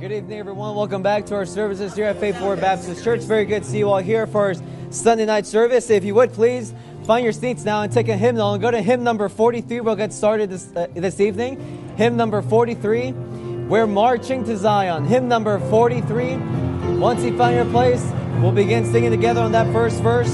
Good evening, everyone. Welcome back to our services here at Faith Forward Baptist Church. Very good to see you all here for our Sunday night service. If you would, please find your seats now and take a hymnal and go to hymn number 43. We'll get started this evening. Hymn number 43. We're marching to Zion. Hymn number 43. Once you find your place, we'll begin singing together on that first verse.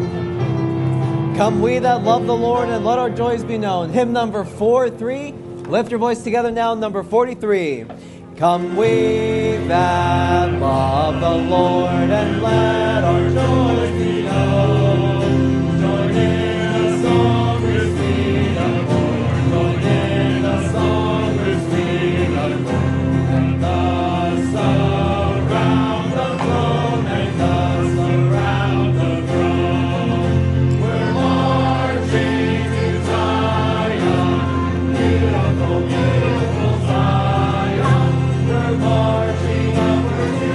Come we that love the Lord, and let our joys be known. Hymn number 43. Lift your voice together now, number 43. Come we that love the Lord, and let our joys be known. Join in a song which we adore. Join in a song which we adore. And thus around the throne, and thus around the throne. We're marching to Zion, beautiful, beautiful Zion. We're marching upward to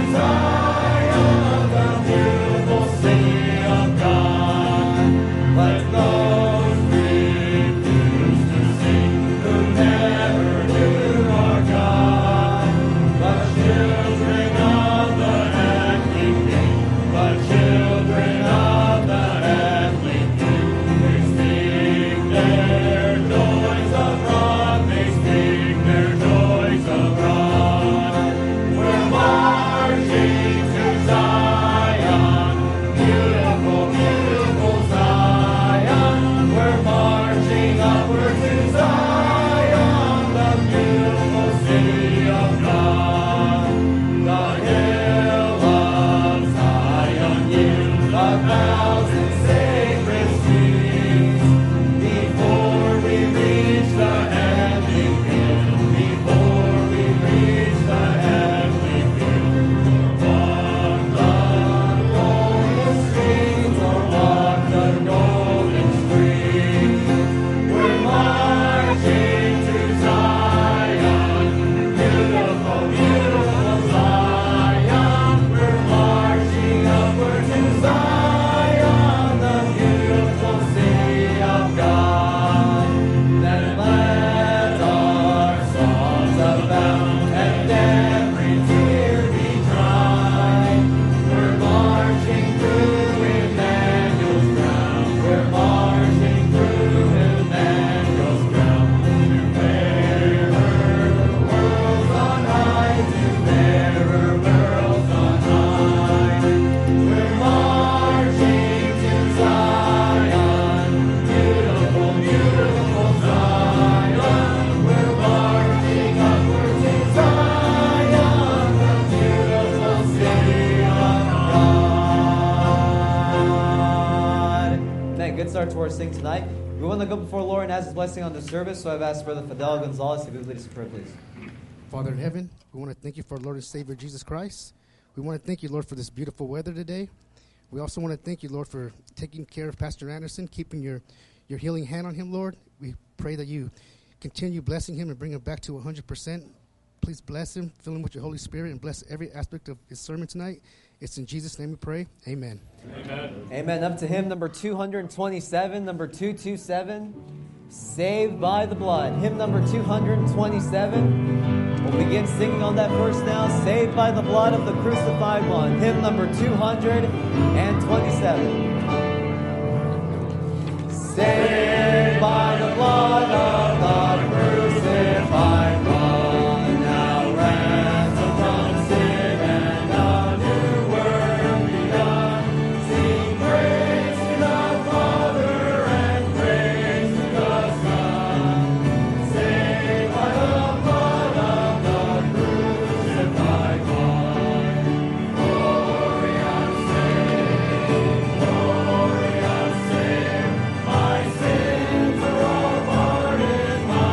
Zion, the beautiful city of God. Let those refuse to sing who never knew our God. But children of the heavenly King, but children of the heavenly King, they sing their joys abroad, they sing their joys abroad. We're marching to Zion, beautiful, beautiful Zion. We're marching upward to Zion, the beautiful city of God. The hill of Zion yields 1,000 sacred streets. Before we reach the heavenly hill, before we reach the heavenly hill, walk the golden streets, or walk the golden streets. We're marching to Zion, beautiful, beautiful Zion. We're marching upward to Zion, the beautiful city of God. Then let our songs abound and every tear be dry. We're marching through Emmanuel's ground. We're marching through Emmanuel's ground. To fairer worlds on high, to fairer worlds on high. We're marching to Zion, beautiful, beautiful Zion. We're marching upward to Zion, the beautiful city of God. Man, good start to our sing tonight. We want to go before the Lord and ask His blessing on the service, so I've asked Brother Fidel Gonzalez to lead us in prayer, please. Father in heaven, we want to thank you for our Lord and Savior Jesus Christ. We want to thank you, Lord, for this beautiful weather today. We also want to thank you, Lord, for taking care of Pastor Anderson, keeping your healing hand on him, Lord. We pray that you continue blessing him and bring him back to 100%. Please bless him, fill him with your Holy Spirit, and bless every aspect of his sermon tonight. It's in Jesus' name we pray. Amen. Amen. Up to hymn number 227, number 227, Saved by the Blood. Hymn number 227. We'll begin singing on that verse now. Saved by the blood of the crucified one. Hymn number 227. Saved by the blood of the crucified one. Now ransomed from sin and a new world begun. Sing praise to the Father and praise to the Son. Saved by the blood of the crucified one. Gloria saved, Gloria saved. My sins are all pardoned, my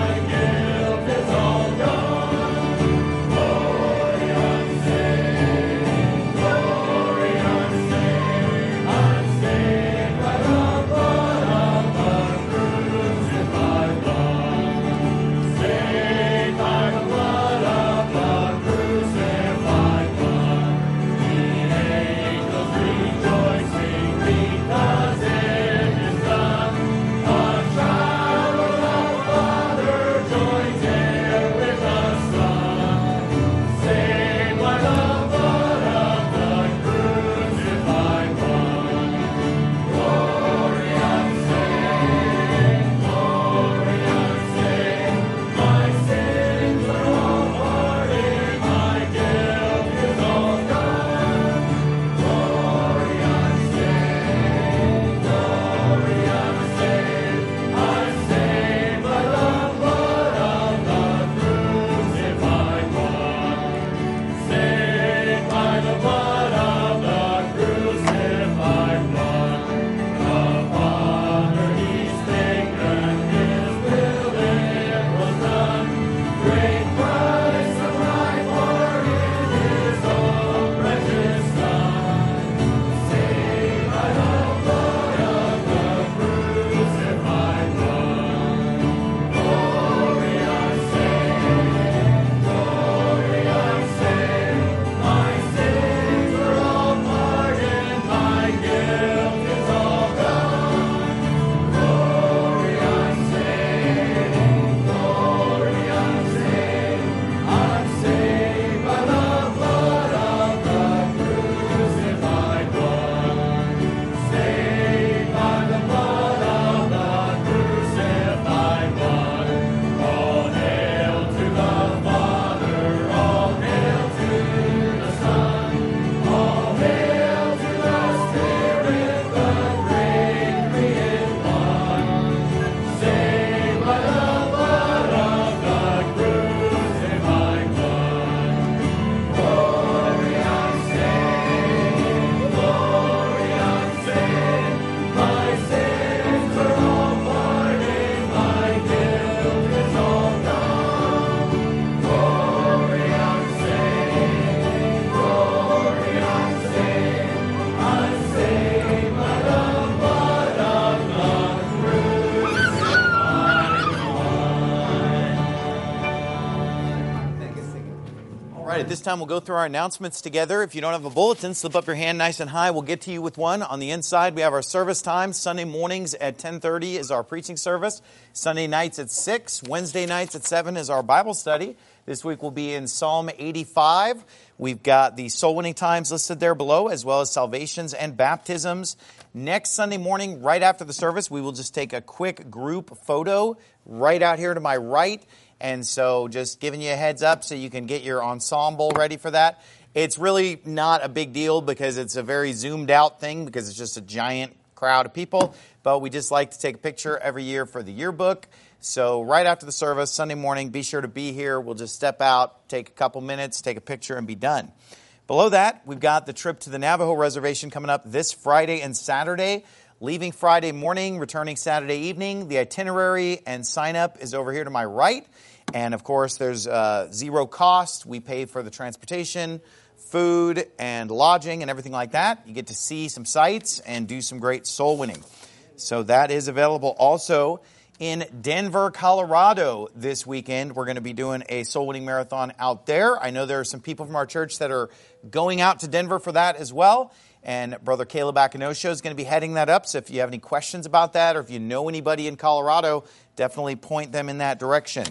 All right, at this time we'll go through our announcements together. If you don't have a bulletin, slip up your hand nice and high. We'll get to you with one. On the inside, we have our service time. Sunday mornings at 10:30 is our preaching service. Sunday nights at 6. Wednesday nights at 7 is our Bible study. This week we'll be in Psalm 85. We've got the soul winning times listed there below, as well as salvations and baptisms. Next Sunday morning, right after the service, we will just take a quick group photo right out here to my right. And so just giving you a heads up so you can get your ensemble ready for that. It's really not a big deal because it's a very zoomed out thing because it's just a giant crowd of people. But we just like to take a picture every year for the yearbook. So right after the service, Sunday morning, be sure to be here. We'll just step out, take a couple minutes, take a picture, and be done. Below that, we've got the trip to the Navajo Reservation coming up this Friday and Saturday. Leaving Friday morning, returning Saturday evening. The itinerary and sign-up is over here to my right. And, of course, there's zero cost. We pay for the transportation, food, and lodging and everything like that. You get to see some sights and do some great soul winning. So that is available also in Denver, Colorado this weekend. We're going to be doing a soul winning marathon out there. I know there are some people from our church that are going out to Denver for that as well. And Brother Caleb Akinosho is going to be heading that up. So if you have any questions about that or if you know anybody in Colorado, definitely point them in that direction.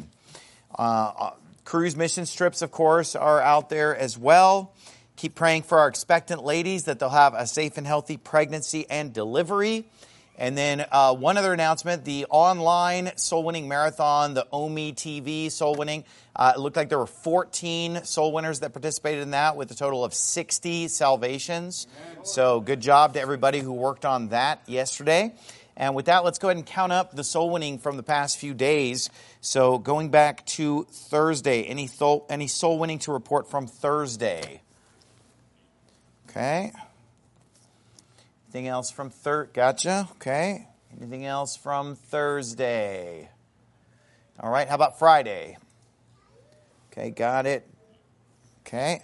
Cruise mission trips, of course, are out there as well. Keep praying for our expectant ladies that they'll have a safe and healthy pregnancy and delivery. And then one other announcement, the online soul winning marathon, the OMI TV soul winning. It looked like there were 14 soul winners that participated in that with a total of 60 salvations. So good job to everybody who worked on that yesterday. And with that, let's go ahead and count up the soul winning from the past few days. So going back to Thursday, any soul winning to report from Thursday? Okay. Anything else from Gotcha. Okay. Anything else from Thursday? All right. How about Friday? Okay. Got it. Okay.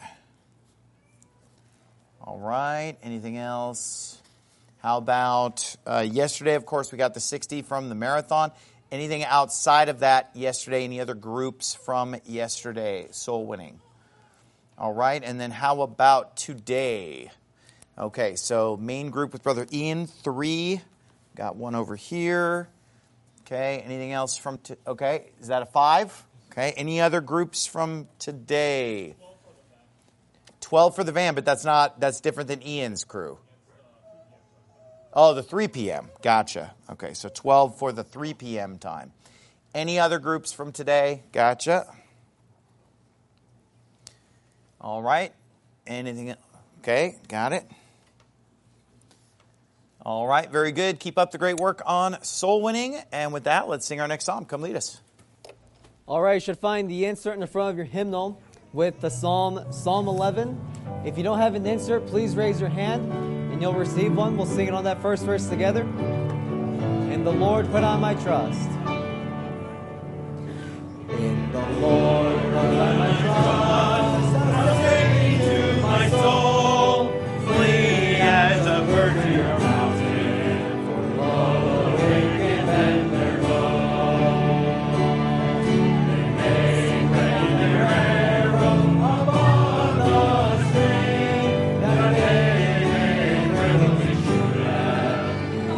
All right. Anything else? How about yesterday? Of course, we got the 60 from the marathon. Anything outside of that yesterday? Any other groups from yesterday? Soul winning. All right. And then how about today? Okay. So main group with Brother Ian, 3. Got one over here. Okay. Anything else from okay. Is that a 5? Okay. Any other groups from today? 12 for the van, but that's different than Ian's crew. Oh, the 3 p.m. Gotcha. Okay, so 12 for the 3 p.m. time. Any other groups from today? Gotcha. All right. Anything? Okay, got it. All right, very good. Keep up the great work on soul winning. And with that, let's sing our next psalm. Come lead us. All right, you should find the insert in the front of your hymnal with the Psalm 11. If you don't have an insert, please raise your hand and you'll receive one. We'll sing it on that first verse together. In the Lord put on my trust. In the Lord put on my trust. Say to my soul, flee as a bird to your mountain. For lo, the wicked bend their bow. They may rain their arrow upon the string, that they may brilliantly shoot at the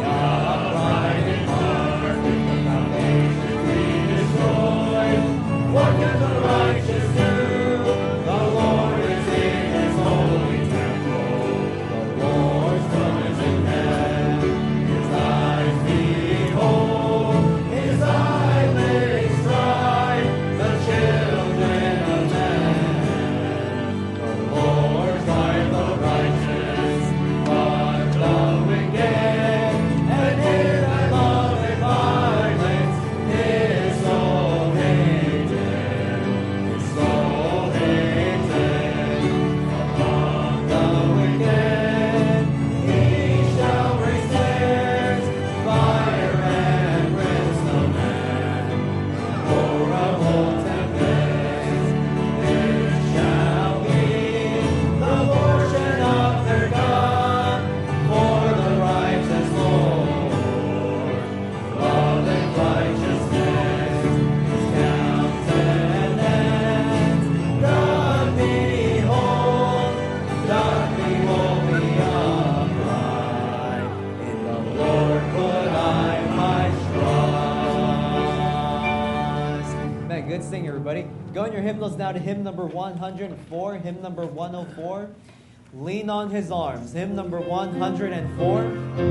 upright in heart. The foundation we destroy. What can Good singing, everybody. Go in your hymnals now to hymn number 104, hymn number 104. Lean on his arms. Hymn number 104.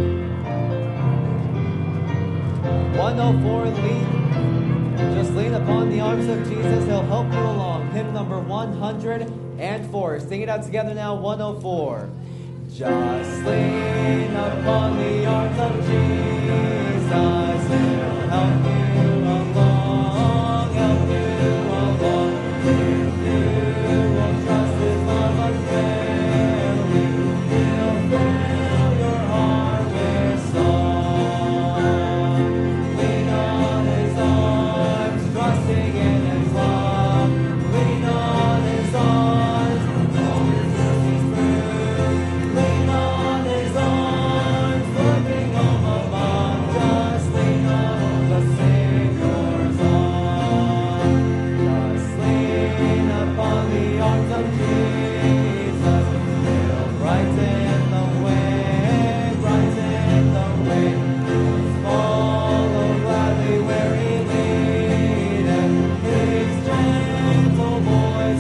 104, just lean upon the arms of Jesus. He'll help you along. Hymn number 104. Sing it out together now, 104. Just lean upon the arms of Jesus. He'll help you along, help you along. If you will trust his love unfairly, he'll fill your heart with song. Lean on his arms, trusting in his love. Lean on his arms, all his mercies through. Lean on his arms, looking home above. Just lean on the Savior's arms. Just lean upon the arms of Jesus. He'll brighten the way, brighten the way. Follow gladly where he leadeth. His gentle voice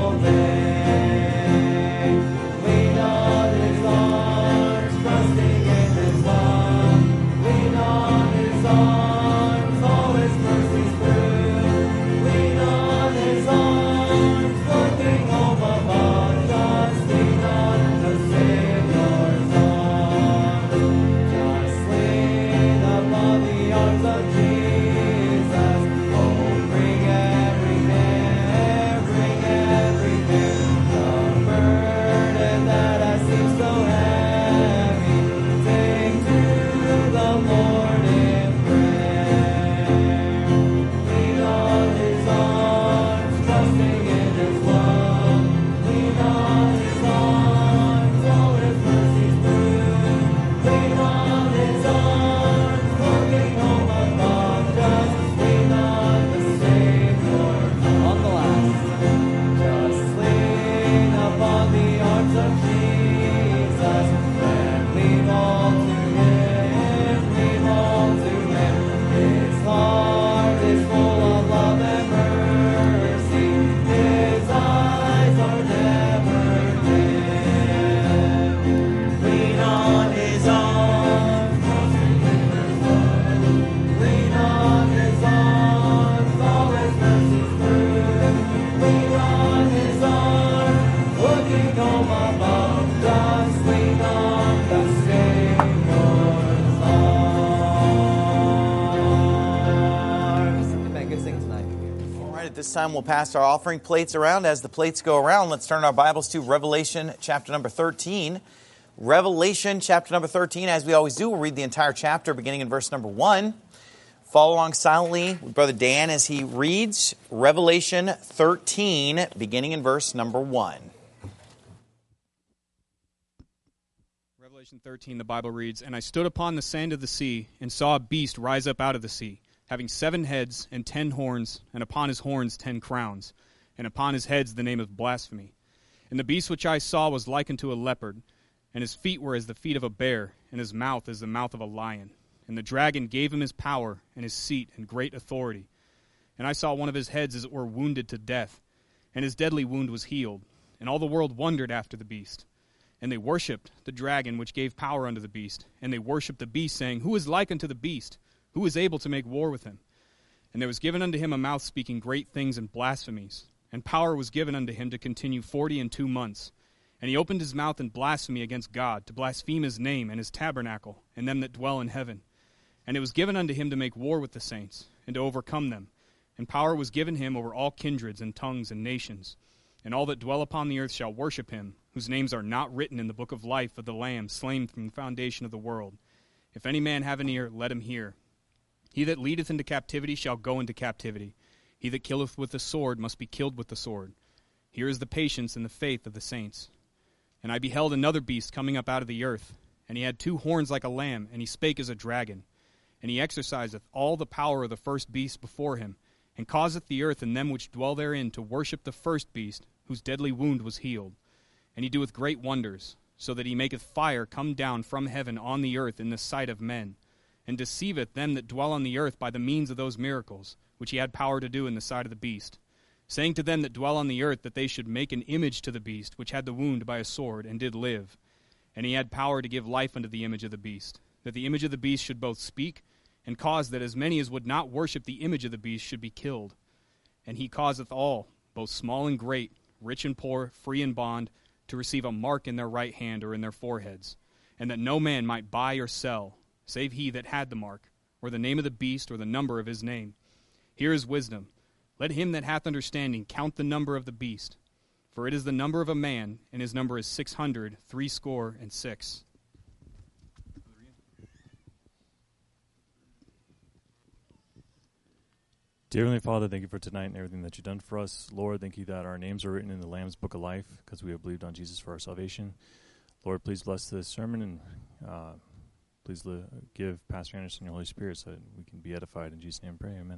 obey. Lean on his arms, trusting in his love. Lean on his arms, all his mercies through. Lean on his arms, looking home above. Just lean on the Savior's arms. Just lean upon the arms of Jesus. Oh, bring every care, bring every care. The burden that has seemed so heavy, take to the Lord in prayer. Lean on his arms, trusting in his love. Lean on his arms, all his mercies through. Lean on his arms, looking home above. Just lean on the Savior. On the last. Just lean upon the arms of Jesus. And leave all to him, leave all to him. His heart is full of love and mercy. His eyes are never dim. Lean on his arms, trusting in his love. Lean on his arms, all his mercies through. Lean on his arms, looking home above. Just lean on the Savior's arms. Amen. Good singing tonight. All right, at this time we'll pass our offering plates around. As the plates go around, let's turn our Bibles to Revelation chapter number 13. Revelation chapter number 13, as we always do, we'll read the entire chapter beginning in verse number 1. Follow along silently with Brother Dan as he reads Revelation 13, beginning in verse number 1. Revelation 13, the Bible reads, "And I stood upon the sand of the sea, and saw a beast rise up out of the sea, having 7 heads and 10 horns, and upon his horns 10 crowns, and upon his heads the name of blasphemy. And the beast which I saw was like unto a leopard, and his feet were as the feet of a bear, and his mouth as the mouth of a lion. And the dragon gave him his power, and his seat, and great authority. And I saw one of his heads as it were wounded to death, and his deadly wound was healed. And all the world wondered after the beast. And they worshipped the dragon which gave power unto the beast. And they worshipped the beast, saying, Who is like unto the beast? Who is able to make war with him? And there was given unto him a mouth speaking great things and blasphemies. And power was given unto him to continue 42 months. And he opened his mouth in blasphemy against God, to blaspheme his name and his tabernacle, and them that dwell in heaven. And it was given unto him to make war with the saints, and to overcome them. And power was given him over all kindreds and tongues and nations. And all that dwell upon the earth shall worship him, whose names are not written in the book of life of the Lamb slain from the foundation of the world. If any man have an ear, let him hear. He that leadeth into captivity shall go into captivity. He that killeth with the sword must be killed with the sword. Here is the patience and the faith of the saints. And I beheld another beast coming up out of the earth, and he had 2 horns like a lamb, and he spake as a dragon. And he exerciseth all the power of the first beast before him, and causeth the earth and them which dwell therein to worship the first beast, whose deadly wound was healed. And he doeth great wonders, so that he maketh fire come down from heaven on the earth in the sight of men, and deceiveth them that dwell on the earth by the means of those miracles, which he had power to do in the side of the beast, saying to them that dwell on the earth that they should make an image to the beast, which had the wound by a sword, and did live. And he had power to give life unto the image of the beast, that the image of the beast should both speak, and cause that as many as would not worship the image of the beast should be killed. And he causeth all, both small and great, rich and poor, free and bond, to receive a mark in their right hand or in their foreheads, and that no man might buy or sell, save he that had the mark, or the name of the beast, or the number of his name. Here is wisdom. Let him that hath understanding count the number of the beast, for it is the number of a man, and his number is 666. Dear Heavenly Father, thank you for tonight and everything that you've done for us. Lord, thank you that our names are written in the Lamb's Book of Life because we have believed on Jesus for our salvation. Lord, please bless this sermon and please give Pastor Anderson your Holy Spirit so that we can be edified. In Jesus' name I pray, amen.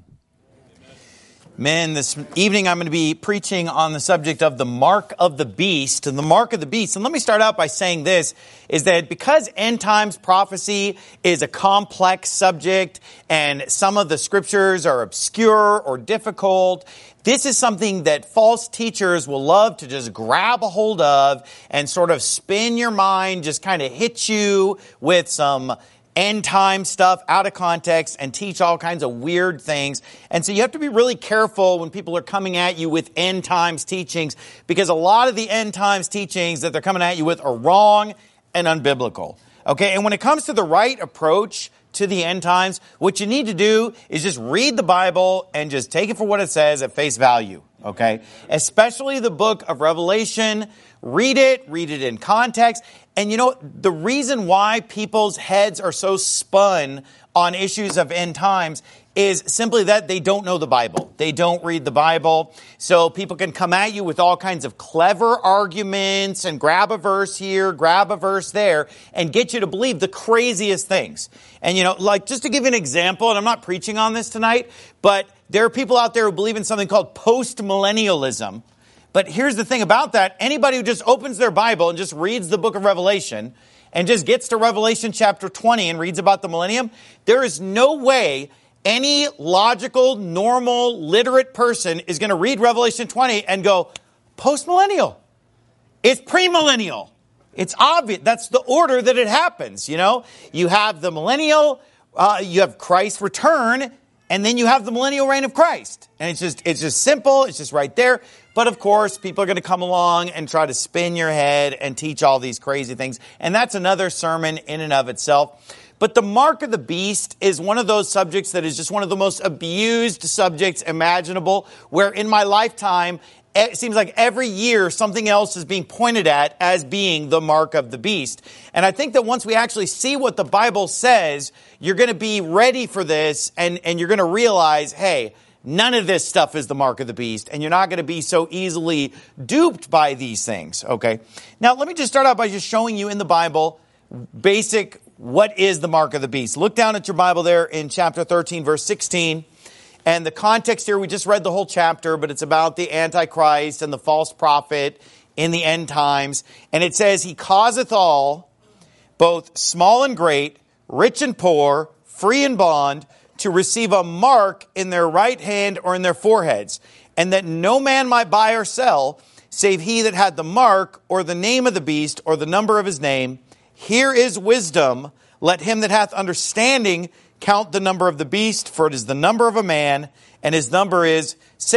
Men, this evening I'm going to be preaching on the subject of the mark of the beast and the mark of the beast. And let me start out by saying this, is that because end times prophecy is a complex subject and some of the scriptures are obscure or difficult, this is something that false teachers will love to just grab a hold of and sort of spin your mind, just kind of hit you with some end time stuff out of context and teach all kinds of weird things. And so you have to be really careful when people are coming at you with end times teachings, because a lot of the end times teachings that they're coming at you with are wrong and unbiblical. Okay, and when it comes to the right approach to the end times, what you need to do is just read the Bible and just take it for what it says at face value. Okay, especially the book of Revelation. Read it in context. And you know, the reason why people's heads are so spun on issues of end times is simply that they don't know the Bible. They don't read the Bible. So people can come at you with all kinds of clever arguments and grab a verse here, grab a verse there, and get you to believe the craziest things. And you know, like just to give you an example, and I'm not preaching on this tonight, but there are people out there who believe in something called post-millennialism. But here's the thing about that. Anybody who just opens their Bible and just reads the book of Revelation and just gets to Revelation chapter 20 and reads about the millennium, there is no way any logical, normal, literate person is going to read Revelation 20 and go, post-millennial. It's premillennial. It's obvious. That's the order that it happens, you know. You have the millennial, you have Christ's return, and then you have the millennial reign of Christ. And it's just simple. It's just right there. But of course, people are going to come along and try to spin your head and teach all these crazy things. And that's another sermon in and of itself. But the mark of the beast is one of those subjects that is just one of the most abused subjects imaginable, where in my lifetime, it seems like every year something else is being pointed at as being the mark of the beast. And I think that once we actually see what the Bible says, you're going to be ready for this and you're going to realize, hey, none of this stuff is the mark of the beast, and you're not going to be so easily duped by these things, okay? Now, let me just start out by just showing you in the Bible basic what is the mark of the beast. Look down at your Bible there in chapter 13, verse 16. And the context here, we just read the whole chapter, but it's about the Antichrist and the false prophet in the end times. And it says, he causeth all, both small and great, rich and poor, free and bond, to receive a mark in their right hand or in their foreheads, and that no man might buy or sell, save he that had the mark, or the name of the beast, or the number of his name. Here is wisdom. Let him that hath understanding count the number of the beast, for it is the number of a man, and his number is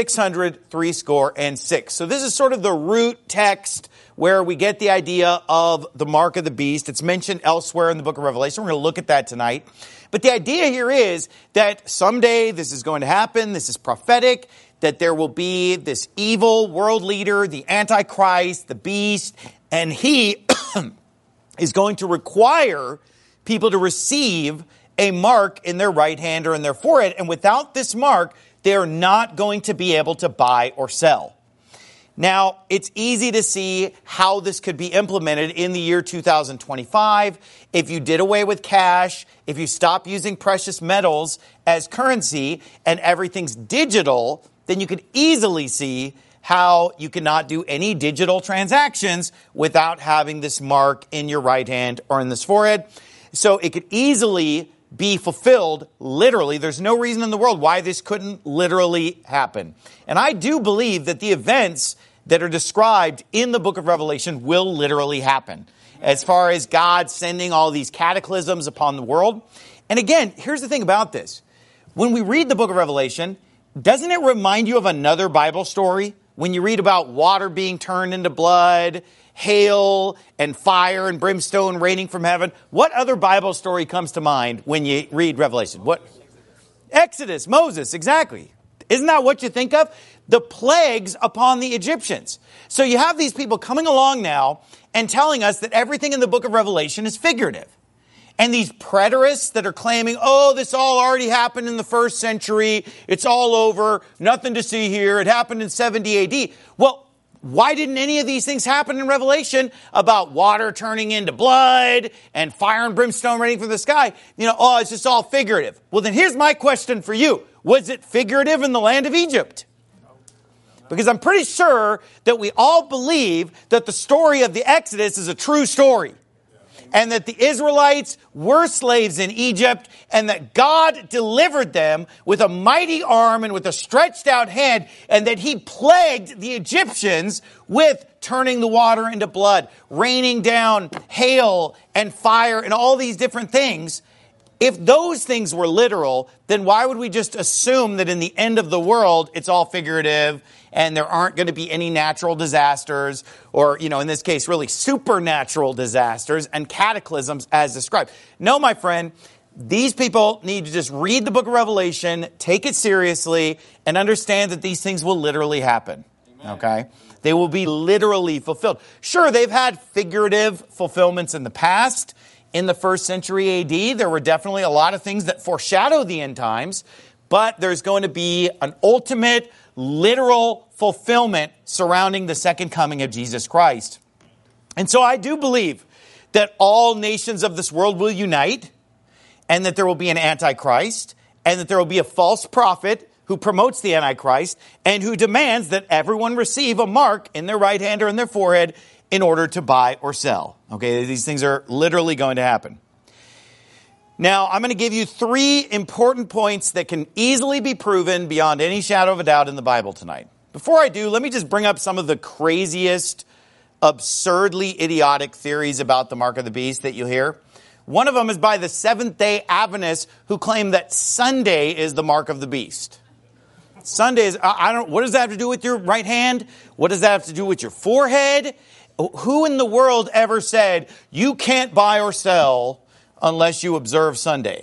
666. So this is sort of the root text where we get the idea of the mark of the beast. It's mentioned elsewhere in the book of Revelation. We're going to look at that tonight. But the idea here is that someday this is going to happen. This is prophetic, that there will be this evil world leader, the Antichrist, the beast, and he is going to require people to receive a mark in their right hand or in their forehead. And without this mark, they're not going to be able to buy or sell. Now, it's easy to see how this could be implemented in the year 2025. If you did away with cash, if you stop using precious metals as currency and everything's digital, then you could easily see how you cannot do any digital transactions without having this mark in your right hand or in this forehead. So it could easily be fulfilled literally. There's no reason in the world why this couldn't literally happen. And I do believe that the events that are described in the book of Revelation will literally happen, as far as God sending all these cataclysms upon the world. And again, here's the thing about this. When we read the book of Revelation, doesn't it remind you of another Bible story? When you read about water being turned into blood, hail and fire and brimstone raining from heaven. What other Bible story comes to mind when you read Revelation? What? Exodus, Moses, exactly. Isn't that what you think of? The plagues upon the Egyptians. So you have these people coming along now and telling us that everything in the book of Revelation is figurative. And these preterists that are claiming, oh, this all already happened in the first century. It's all over. Nothing to see here. It happened in 70 AD. Well, why didn't any of these things happen in Revelation about water turning into blood and fire and brimstone raining from the sky? It's just all figurative. Well, then here's my question for you. Was it figurative in the land of Egypt? Because I'm pretty sure that we all believe that the story of the Exodus is a true story. And that the Israelites were slaves in Egypt, and that God delivered them with a mighty arm and with a stretched out hand, and that he plagued the Egyptians with turning the water into blood, raining down hail and fire and all these different things. If those things were literal, then why would we just assume that in the end of the world, it's all figurative and there aren't going to be any natural disasters or, in this case, really supernatural disasters and cataclysms as described? No, my friend, these people need to just read the book of Revelation, take it seriously, and understand that these things will literally happen. Amen. Okay? They will be literally fulfilled. Sure, they've had figurative fulfillments in the past. In the first century AD, there were definitely a lot of things that foreshadow the end times, but there's going to be an ultimate, literal fulfillment surrounding the second coming of Jesus Christ. And so I do believe that all nations of this world will unite, and that there will be an Antichrist, and that there will be a false prophet who promotes the Antichrist, and who demands that everyone receive a mark in their right hand or in their forehead in order to buy or sell. Okay, these things are literally going to happen. Now, I'm going to give you 3 important points that can easily be proven beyond any shadow of a doubt in the Bible tonight. Before I do, let me just bring up some of the craziest, absurdly idiotic theories about the mark of the beast that you hear. One of them is by the Seventh-day Adventists, who claim that Sunday is the mark of the beast. Sunday is, what does that have to do with your right hand? What does that have to do with your forehead? Who in the world ever said you can't buy or sell unless you observe Sunday?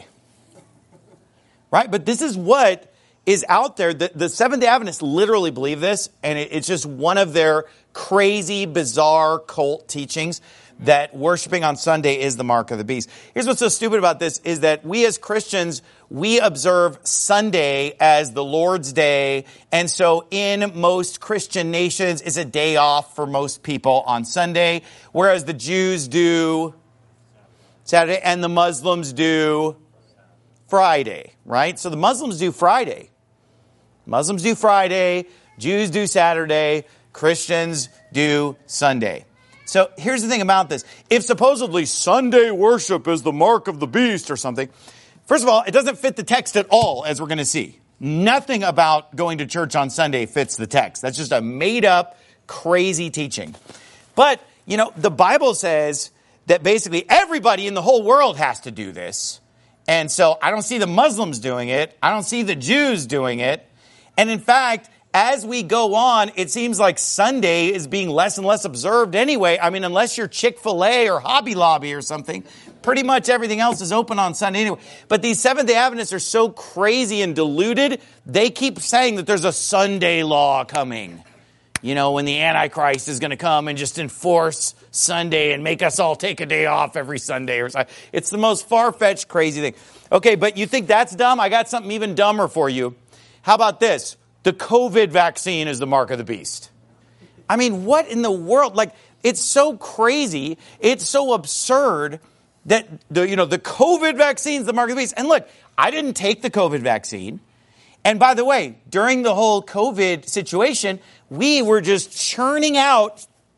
Right? But this is what is out there. The Seventh-day Adventists literally believe this, and it's just one of their crazy, bizarre cult teachings that worshiping on Sunday is the mark of the beast. Here's what's so stupid about this is that we as Christians, we observe Sunday as the Lord's Day. And so in most Christian nations, it's a day off for most people on Sunday, whereas the Jews do Saturday and the Muslims do Friday, right? So the Muslims do Friday. Muslims do Friday, Jews do Saturday, Christians do Sunday. So here's the thing about this. If supposedly Sunday worship is the mark of the beast or something, first of all, it doesn't fit the text at all, as we're going to see. Nothing about going to church on Sunday fits the text. That's just a made-up, crazy teaching. But, the Bible says that basically everybody in the whole world has to do this. And so I don't see the Muslims doing it. I don't see the Jews doing it. And in fact, as we go on, it seems like Sunday is being less and less observed anyway. I mean, unless you're Chick-fil-A or Hobby Lobby or something, pretty much everything else is open on Sunday anyway. But these Seventh-day Adventists are so crazy and deluded, they keep saying that there's a Sunday law coming. When the Antichrist is going to come and just enforce Sunday and make us all take a day off every Sunday or something. It's the most far-fetched, crazy thing. Okay, but you think that's dumb? I got something even dumber for you. How about this? The COVID vaccine is the mark of the beast. I mean, what in the world? It's so crazy. It's so absurd that the COVID vaccine is the mark of the beast. And look, I didn't take the COVID vaccine. And by the way, during the whole COVID situation, we were just churning out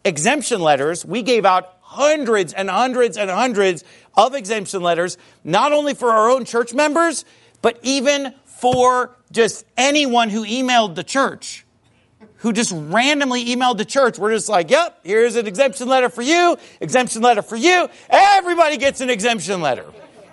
exemption letters. We gave out hundreds and hundreds and hundreds of exemption letters, not only for our own church members, but even for just anyone who emailed the church, who just randomly emailed the church. We're just like, yep, here's an exemption letter for you, exemption letter for you. Everybody gets an exemption letter.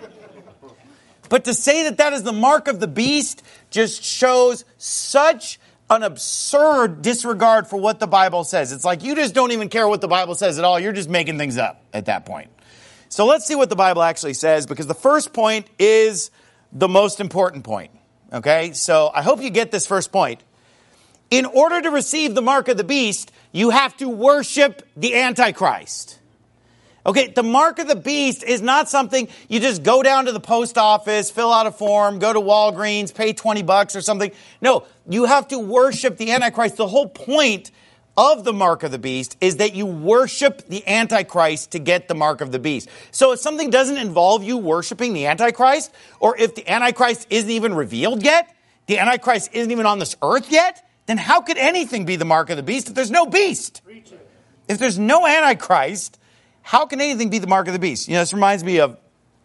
But to say that that is the mark of the beast just shows such an absurd disregard for what the Bible says. It's like you just don't even care what the Bible says at all. You're just making things up at that point. So let's see what the Bible actually says, because the first point is the most important point. Okay, so I hope you get this first point. In order to receive the mark of the beast, you have to worship the Antichrist. Okay, the mark of the beast is not something you just go down to the post office, fill out a form, go to Walgreens, pay $20 or something. No, you have to worship the Antichrist. The whole point of the mark of the beast is that you worship the Antichrist to get the mark of the beast. So if something doesn't involve you worshiping the Antichrist, or if the Antichrist isn't even revealed yet, the Antichrist isn't even on this earth yet, then how could anything be the mark of the beast if there's no beast? If there's no Antichrist, how can anything be the mark of the beast? You know, this reminds me of,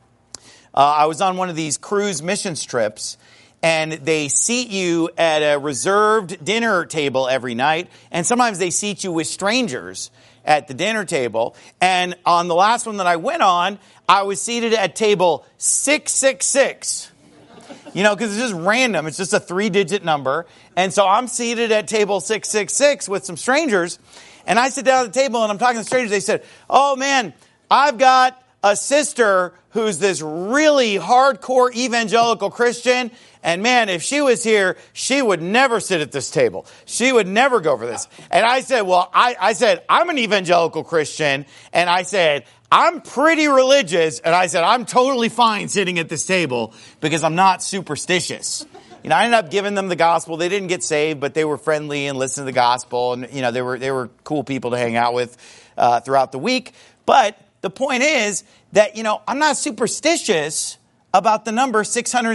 I was on one of these cruise missions trips, and they seat you at a reserved dinner table every night. And sometimes they seat you with strangers at the dinner table. And on the last one that I went on, I was seated at table 666. You know, because it's just random. It's just a 3-digit number. And so I'm seated at table 666 with some strangers. And I sit down at the table and I'm talking to the strangers. They said, oh man, I've got a sister who's this really hardcore evangelical Christian. And man, if she was here, she would never sit at this table. She would never go for this. And I said, well, I said, I'm an evangelical Christian. And I said, I'm pretty religious. And I said, I'm totally fine sitting at this table because I'm not superstitious. You know, I ended up giving them the gospel. They didn't get saved, but they were friendly and listened to the gospel. And, you know, they were cool people to hang out with throughout the week. But the point is that, you know, I'm not superstitious about the number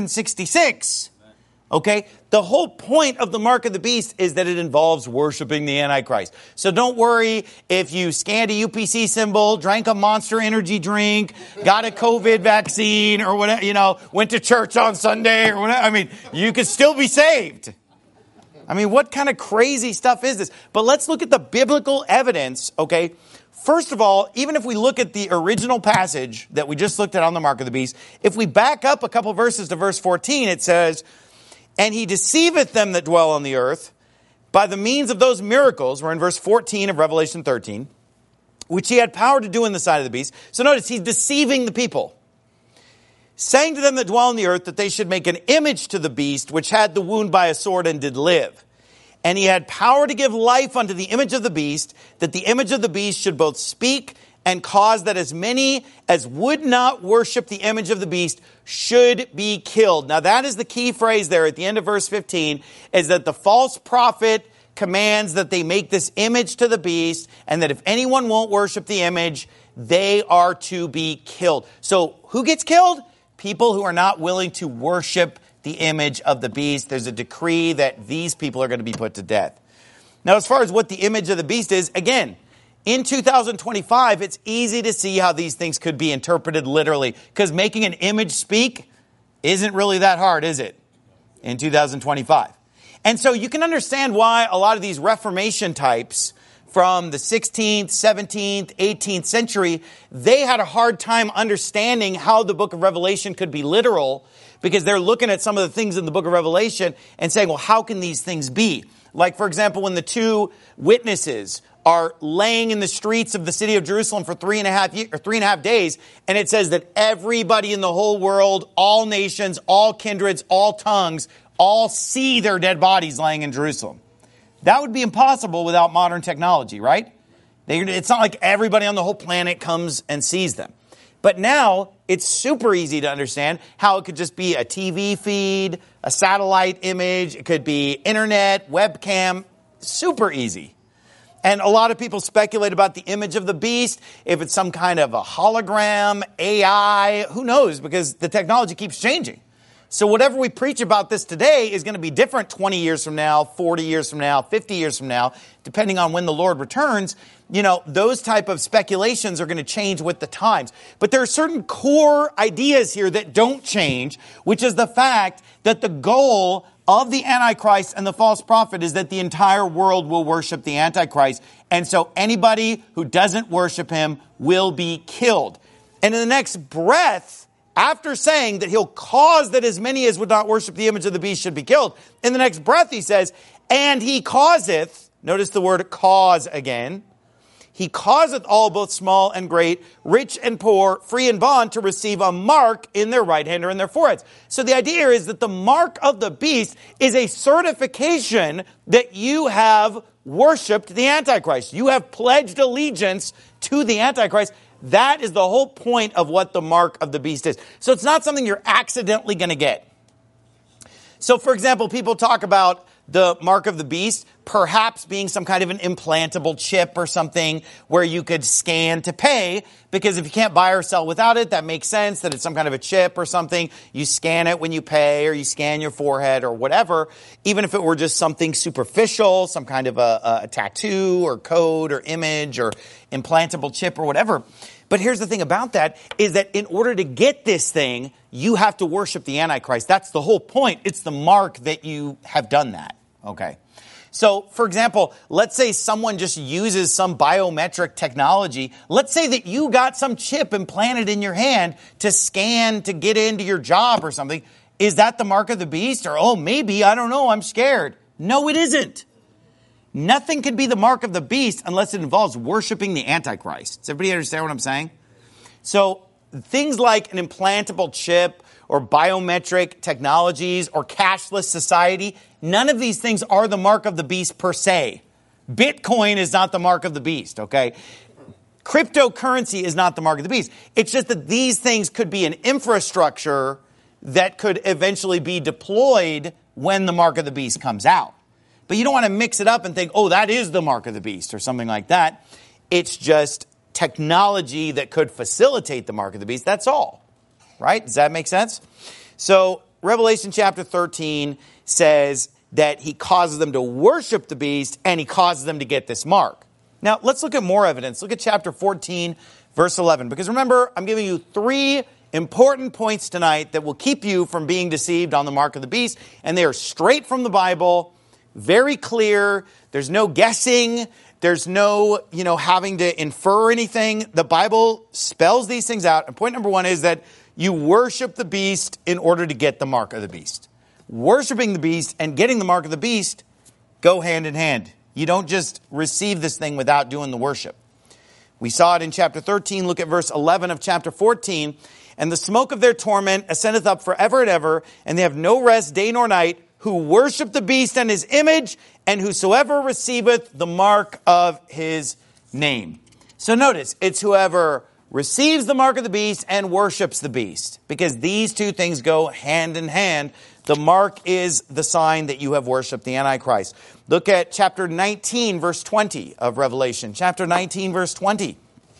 666. Okay? The whole point of the mark of the beast is that it involves worshiping the Antichrist. So don't worry if you scanned a UPC symbol, drank a Monster Energy drink, got a COVID vaccine or whatever, you know, went to church on Sunday or whatever. I mean, you could still be saved. I mean, what kind of crazy stuff is this? But let's look at the biblical evidence, okay? First of all, even if we look at the original passage that we just looked at on the mark of the beast, if we back up a couple verses to verse 14, it says, and he deceiveth them that dwell on the earth by the means of those miracles, we're in verse 14 of Revelation 13, which he had power to do in the sight of the beast. So notice, he's deceiving the people, saying to them that dwell on the earth that they should make an image to the beast, which had the wound by a sword and did live. And he had power to give life unto the image of the beast, that the image of the beast should both speak and cause that as many as would not worship the image of the beast should be killed. Now that is the key phrase there at the end of verse 15, is that the false prophet commands that they make this image to the beast, and that if anyone won't worship the image, they are to be killed. So who gets killed? People who are not willing to worship the image of the beast. There's a decree that these people are going to be put to death. Now, as far as what the image of the beast is, again, in 2025, it's easy to see how these things could be interpreted literally, because making an image speak isn't really that hard, is it? In 2025. And so you can understand why a lot of these Reformation types from the 16th, 17th, 18th century, they had a hard time understanding how the book of Revelation could be literal, because they're looking at some of the things in the book of Revelation and saying, well, how can these things be? Like, for example, when the two witnesses are laying in the streets of the city of Jerusalem for 3.5 days, and it says that everybody in the whole world, all nations, all kindreds, all tongues, all see their dead bodies laying in Jerusalem. That would be impossible without modern technology, right? It's not like everybody on the whole planet comes and sees them. But now, it's super easy to understand how it could just be a TV feed, a satellite image, it could be internet, webcam, super easy. And a lot of people speculate about the image of the beast, if it's some kind of a hologram, AI, who knows, because the technology keeps changing. So whatever we preach about this today is going to be different 20 years from now, 40 years from now, 50 years from now, depending on when the Lord returns. You know, those type of speculations are going to change with the times. But there are certain core ideas here that don't change, which is the fact that the goal of the Antichrist and the false prophet is that the entire world will worship the Antichrist. And so anybody who doesn't worship him will be killed. And in the next breath, after saying that he'll cause that as many as would not worship the image of the beast should be killed, in the next breath he says, and he causeth, notice the word cause again, he causeth all, both small and great, rich and poor, free and bond, to receive a mark in their right hand or in their foreheads. So the idea is that the mark of the beast is a certification that you have worshiped the Antichrist. You have pledged allegiance to the Antichrist. That is the whole point of what the mark of the beast is. So it's not something you're accidentally going to get. So, for example, people talk about the mark of the beast perhaps being some kind of an implantable chip or something where you could scan to pay, because if you can't buy or sell without it, that makes sense that it's some kind of a chip or something. You scan it when you pay, or you scan your forehead or whatever, even if it were just something superficial, some kind of a tattoo or code or image or implantable chip or whatever. But here's the thing about that is that in order to get this thing, you have to worship the Antichrist. That's the whole point. It's the mark that you have done that. Okay. So, for example, let's say someone just uses some biometric technology. Let's say that you got some chip implanted in your hand to scan to get into your job or something. Is that the mark of the beast? Or, oh, maybe, I don't know, I'm scared. No, it isn't. Nothing can be the mark of the beast unless it involves worshiping the Antichrist. Does everybody understand what I'm saying? So things like an implantable chip or biometric technologies or cashless society, none of these things are the mark of the beast per se. Bitcoin is not the mark of the beast, okay? Cryptocurrency is not the mark of the beast. It's just that these things could be an infrastructure that could eventually be deployed when the mark of the beast comes out. But you don't want to mix it up and think, oh, that is the mark of the beast or something like that. It's just technology that could facilitate the mark of the beast. That's all. Right? Does that make sense? So Revelation chapter 13 says that he causes them to worship the beast and he causes them to get this mark. Now, let's look at more evidence. Look at chapter 14, verse 11. Because remember, I'm giving you 3 important points tonight that will keep you from being deceived on the mark of the beast. And they are straight from the Bible. Very clear. There's no guessing. There's no, having to infer anything. The Bible spells these things out. And point number 1 is that you worship the beast in order to get the mark of the beast. Worshiping the beast and getting the mark of the beast go hand in hand. You don't just receive this thing without doing the worship. We saw it in chapter 13. Look at verse 11 of chapter 14. And the smoke of their torment ascendeth up forever and ever, and they have no rest day nor night, who worship the beast and his image, and whosoever receiveth the mark of his name. So notice, it's whoever receives the mark of the beast and worships the beast, because these two things go hand in hand. The mark is the sign that you have worshipped the Antichrist. Look at chapter 19, verse 20 of Revelation. Chapter 19, verse 20.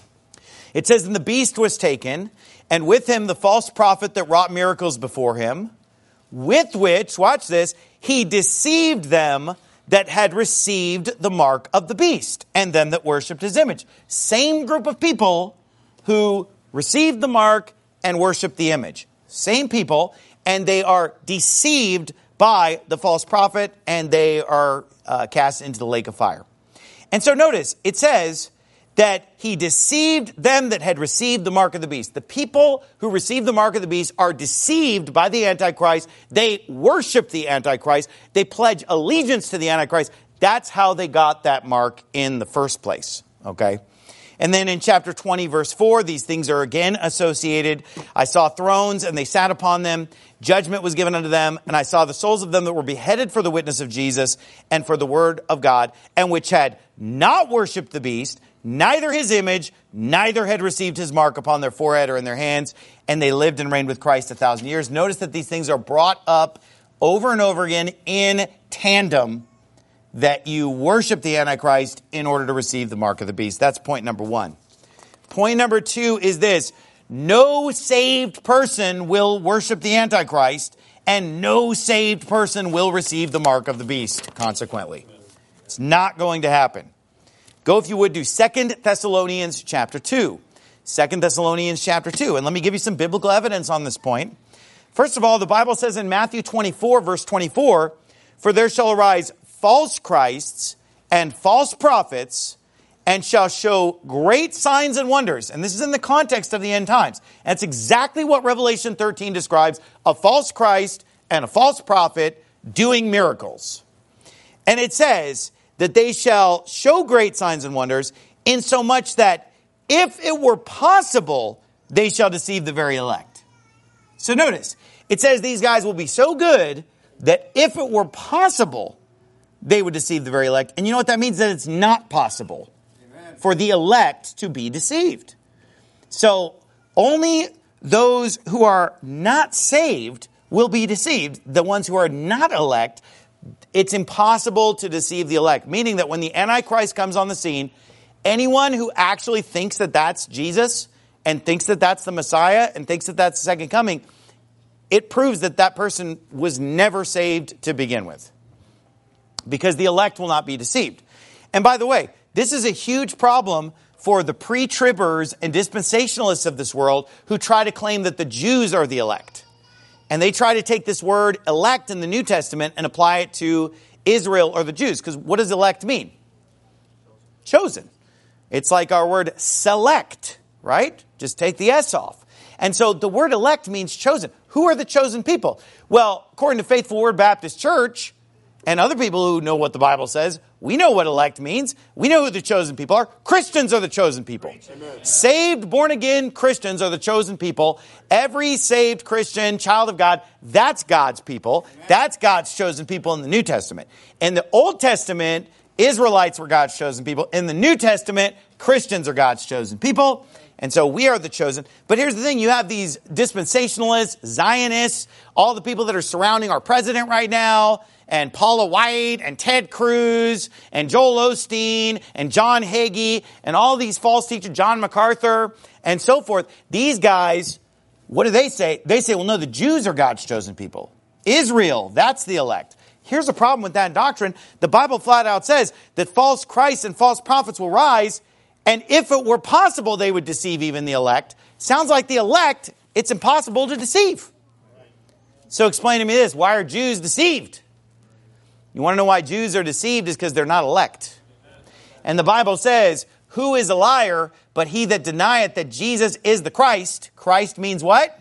It says, and the beast was taken, and with him the false prophet that wrought miracles before him, with which, watch this, he deceived them that had received the mark of the beast, and them that worshipped his image. Same group of people who received the mark and worshiped the image. Same people, and they are deceived by the false prophet, and they are cast into the lake of fire. And so notice, it says that he deceived them that had received the mark of the beast. The people who received the mark of the beast are deceived by the Antichrist. They worship the Antichrist. They pledge allegiance to the Antichrist. That's how they got that mark in the first place. Okay? And then in chapter 20, verse 4, these things are again associated. I saw thrones, and they sat upon them. Judgment was given unto them. And I saw the souls of them that were beheaded for the witness of Jesus and for the word of God, and which had not worshipped the beast, neither his image, neither had received his mark upon their forehead or in their hands, and they lived and reigned with Christ 1,000 years. Notice that these things are brought up over and over again in tandem, that you worship the Antichrist in order to receive the mark of the beast. That's point number 1. Point number 2 is this. No saved person will worship the Antichrist, and no saved person will receive the mark of the beast, consequently. It's not going to happen. Go, if you would, to 2 Thessalonians chapter 2. 2 Thessalonians chapter 2. And let me give you some biblical evidence on this point. First of all, the Bible says in Matthew 24, verse 24, "For there shall arise false Christs and false prophets, and shall show great signs and wonders." And this is in the context of the end times. And it's exactly what Revelation 13 describes: a false Christ and a false prophet doing miracles. And it says that they shall show great signs and wonders, insomuch that if it were possible, they shall deceive the very elect. So notice, it says these guys will be so good that if it were possible, they would deceive the very elect. And you know what that means? That it's not possible for the elect to be deceived. So only those who are not saved will be deceived. The ones who are not elect, it's impossible to deceive the elect. Meaning that when the Antichrist comes on the scene, anyone who actually thinks that that's Jesus and thinks that that's the Messiah and thinks that that's the second coming, it proves that that person was never saved to begin with. Because the elect will not be deceived. And by the way, this is a huge problem for the pre-tribbers and dispensationalists of this world who try to claim that the Jews are the elect. And they try to take this word elect in the New Testament and apply it to Israel or the Jews. Because what does elect mean? Chosen. It's like our word select, right? Just take the S off. And so the word elect means chosen. Who are the chosen people? Well, according to Faithful Word Baptist Church, and other people who know what the Bible says, we know what elect means. We know who the chosen people are. Christians are the chosen people. Amen. Saved, born-again Christians are the chosen people. Every saved Christian, child of God, that's God's people. Amen. That's God's chosen people in the New Testament. In the Old Testament, Israelites were God's chosen people. In the New Testament, Christians are God's chosen people. And so we are the chosen. But here's the thing. You have these dispensationalists, Zionists, all the people that are surrounding our president right now, and Paula White, and Ted Cruz, and Joel Osteen, and John Hagee, and all these false teachers, John MacArthur, and so forth. These guys, what do they say? They say, well, no, the Jews are God's chosen people. Israel, that's the elect. Here's a problem with that doctrine. The Bible flat out says that false Christs and false prophets will rise, and if it were possible, they would deceive even the elect. Sounds like the elect, it's impossible to deceive. So explain to me this. Why are Jews deceived? You want to know why Jews are deceived? Is because they're not elect. And the Bible says, who is a liar but he that denieth that Jesus is the Christ? Christ means what?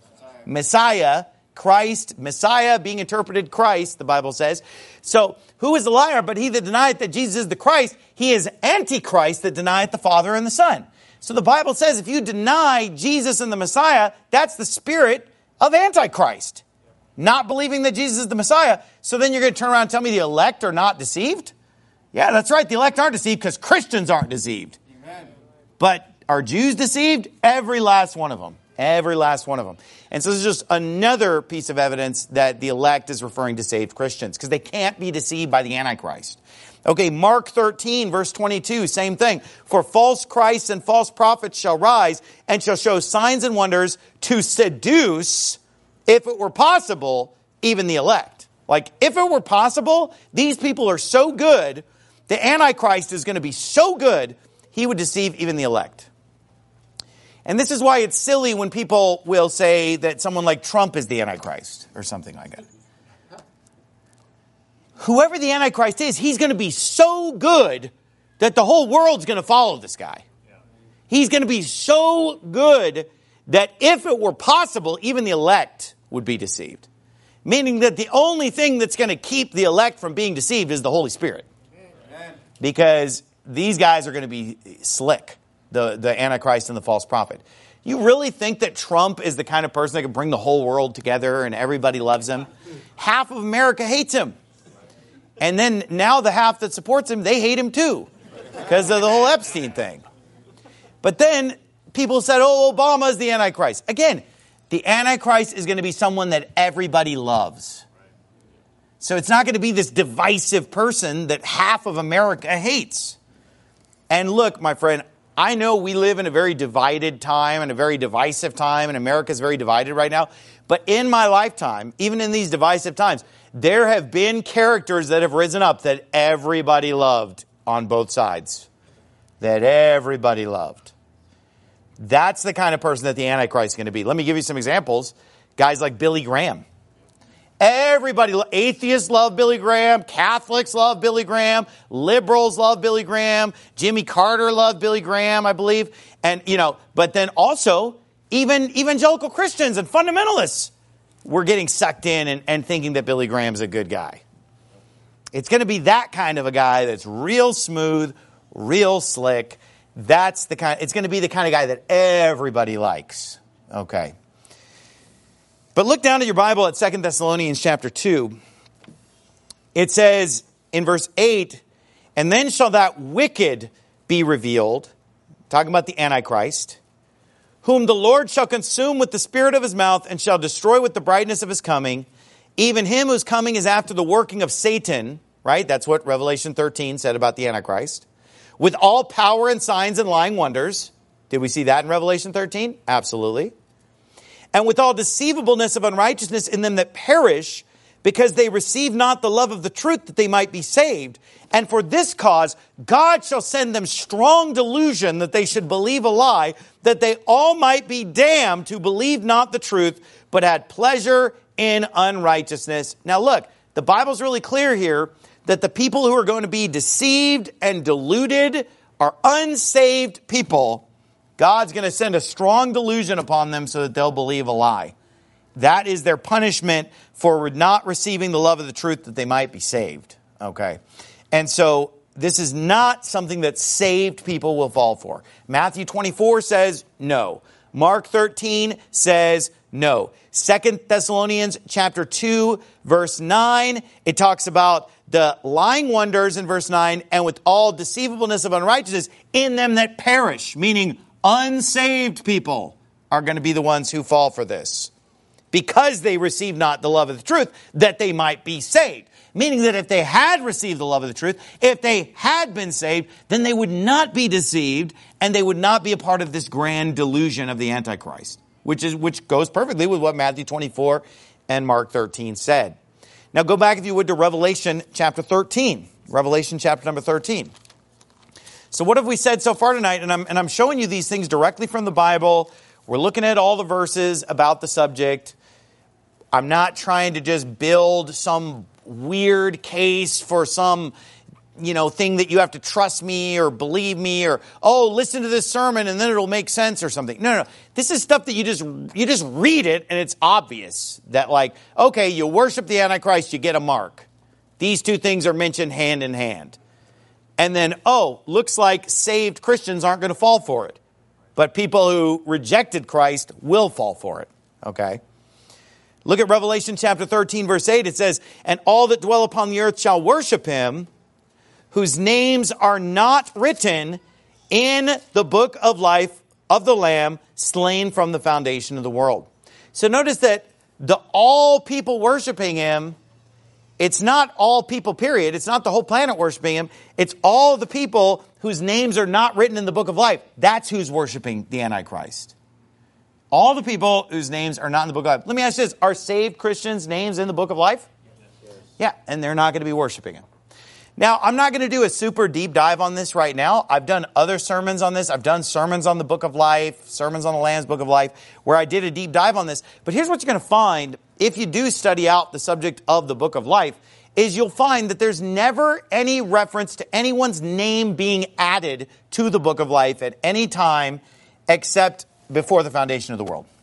Messiah. Christ, Messiah, being interpreted Christ, the Bible says. So, who is a liar but he that denieth that Jesus is the Christ? He is Antichrist that denieth the Father and the Son. So the Bible says if you deny Jesus and the Messiah, that's the spirit of Antichrist. Not believing that Jesus is the Messiah. So then you're going to turn around and tell me the elect are not deceived? Yeah, that's right. The elect aren't deceived because Christians aren't deceived. Amen. But are Jews deceived? Every last one of them. Every last one of them. And so this is just another piece of evidence that the elect is referring to saved Christians because they can't be deceived by the Antichrist. Okay, Mark 13, verse 22, same thing. For false Christs and false prophets shall rise and shall show signs and wonders to seduce, if it were possible, even the elect. Like, if it were possible, these people are so good, the Antichrist is going to be so good, he would deceive even the elect. And this is why it's silly when people will say that someone like Trump is the Antichrist or something like that. Whoever the Antichrist is, he's going to be so good that the whole world's going to follow this guy. He's going to be so good that if it were possible, even the elect would be deceived. Meaning that the only thing that's going to keep the elect from being deceived is the Holy Spirit. Because these guys are going to be slick. The Antichrist and the false prophet. You really think that Trump is the kind of person that can bring the whole world together and everybody loves him? Half of America hates him. And then now the half that supports him, they hate him too. Because of the whole Epstein thing. But then people said, oh, Obama's the Antichrist. Again, the Antichrist is going to be someone that everybody loves. So it's not going to be this divisive person that half of America hates. And look, my friend, I know we live in a very divided time and a very divisive time, and America's very divided right now. But in my lifetime, even in these divisive times, there have been characters that have risen up that everybody loved on both sides. That everybody loved. That's the kind of person that the Antichrist is going to be. Let me give you some examples. Guys like Billy Graham. Everybody, atheists love Billy Graham, Catholics love Billy Graham, liberals love Billy Graham, Jimmy Carter loved Billy Graham, I believe. And, but then also, even evangelical Christians and fundamentalists were getting sucked in and thinking that Billy Graham's a good guy. It's going to be that kind of a guy that's real smooth, real slick. It's going to be the kind of guy that everybody likes. Okay. But look down at your Bible at 2 Thessalonians chapter 2. It says in verse 8, and then shall that wicked be revealed, talking about the Antichrist, whom the Lord shall consume with the spirit of his mouth and shall destroy with the brightness of his coming, even him whose coming is after the working of Satan, right? That's what Revelation 13 said about the Antichrist. With all power and signs and lying wonders. Did we see that in Revelation 13? Absolutely. And with all deceivableness of unrighteousness in them that perish, because they receive not the love of the truth that they might be saved. And for this cause, God shall send them strong delusion that they should believe a lie, that they all might be damned who believed not the truth, but had pleasure in unrighteousness. Now look, the Bible's really clear here that the people who are going to be deceived and deluded are unsaved people. God's going to send a strong delusion upon them so that they'll believe a lie. That is their punishment for not receiving the love of the truth that they might be saved. Okay. And so this is not something that saved people will fall for. Matthew 24 says no. Mark 13 says no. 2 Thessalonians chapter 2 verse 9, it talks about the lying wonders in verse 9, and with all deceivableness of unrighteousness in them that perish, meaning unsaved people are going to be the ones who fall for this because they receive not the love of the truth that they might be saved. Meaning that if they had received the love of the truth, if they had been saved, then they would not be deceived and they would not be a part of this grand delusion of the Antichrist, which goes perfectly with what Matthew 24 and Mark 13 said. Now go back, if you would, to Revelation chapter 13. Revelation chapter number 13. So what have we said so far tonight? And I'm showing you these things directly from the Bible. We're looking at all the verses about the subject. I'm not trying to just build some weird case for some, thing that you have to trust me or believe me or, listen to this sermon and then it'll make sense or something. No. This is stuff that you just read it and it's obvious that you worship the Antichrist, you get a mark. These two things are mentioned hand in hand. And then, looks like saved Christians aren't going to fall for it. But people who rejected Christ will fall for it. Okay? Look at Revelation chapter 13, verse 8. It says, and all that dwell upon the earth shall worship him, whose names are not written in the book of life of the Lamb, slain from the foundation of the world. So notice that all people worshiping him, it's not all people, period. It's not the whole planet worshiping him. It's all the people whose names are not written in the book of life. That's who's worshiping the Antichrist. All the people whose names are not in the book of life. Let me ask you this. Are saved Christians' names in the book of life? Yes. Yeah, and they're not going to be worshiping him. Now, I'm not going to do a super deep dive on this right now. I've done other sermons on this. I've done sermons on the book of life, sermons on the Lamb's book of life, where I did a deep dive on this. But here's what you're going to find if you do study out the subject of the book of life, is you'll find that there's never any reference to anyone's name being added to the book of life at any time except before the foundation of the world.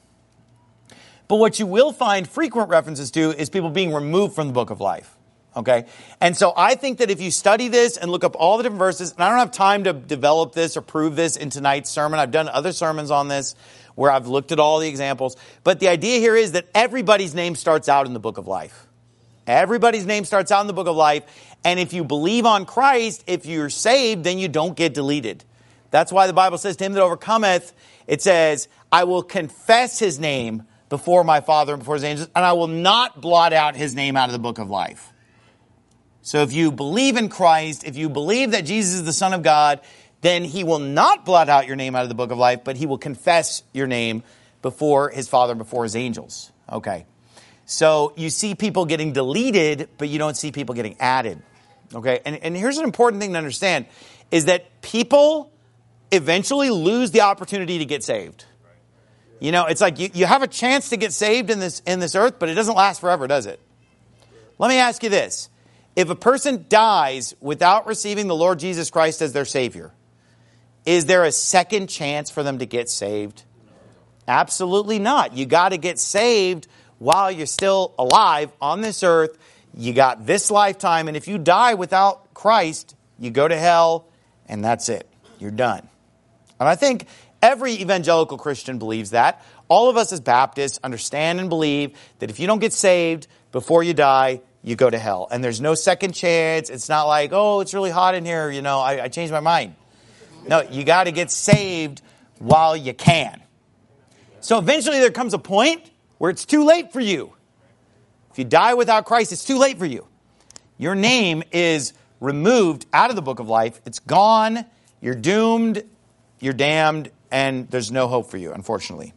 But what you will find frequent references to is people being removed from the book of life. Okay? And so I think that if you study this and look up all the different verses, and I don't have time to develop this or prove this in tonight's sermon. I've done other sermons on this where I've looked at all the examples. But the idea here is that everybody's name starts out in the book of life. Everybody's name starts out in the book of life. And if you believe on Christ, if you're saved, then you don't get deleted. That's why the Bible says, to him that overcometh, it says, I will confess his name before my Father and before his angels, and I will not blot out his name out of the book of life. So if you believe in Christ, if you believe that Jesus is the Son of God, then he will not blot out your name out of the book of life, but he will confess your name before his Father, before his angels. Okay. So you see people getting deleted, but you don't see people getting added. Okay. And here's an important thing to understand, is that people eventually lose the opportunity to get saved. You know, it's like you have a chance to get saved in this earth, but it doesn't last forever, does it? Let me ask you this. If a person dies without receiving the Lord Jesus Christ as their Savior, is there a second chance for them to get saved? Absolutely not. You got to get saved while you're still alive on this earth. You got this lifetime, and if you die without Christ, you go to hell, and that's it. You're done. And I think every evangelical Christian believes that. All of us as Baptists understand and believe that if you don't get saved before you die, you go to hell. And there's no second chance. It's not like, oh, it's really hot in here, you know, I changed my mind. No, you got to get saved while you can. So eventually there comes a point where it's too late for you. If you die without Christ, it's too late for you. Your name is removed out of the book of life. It's gone. You're doomed. You're damned. And there's no hope for you, unfortunately.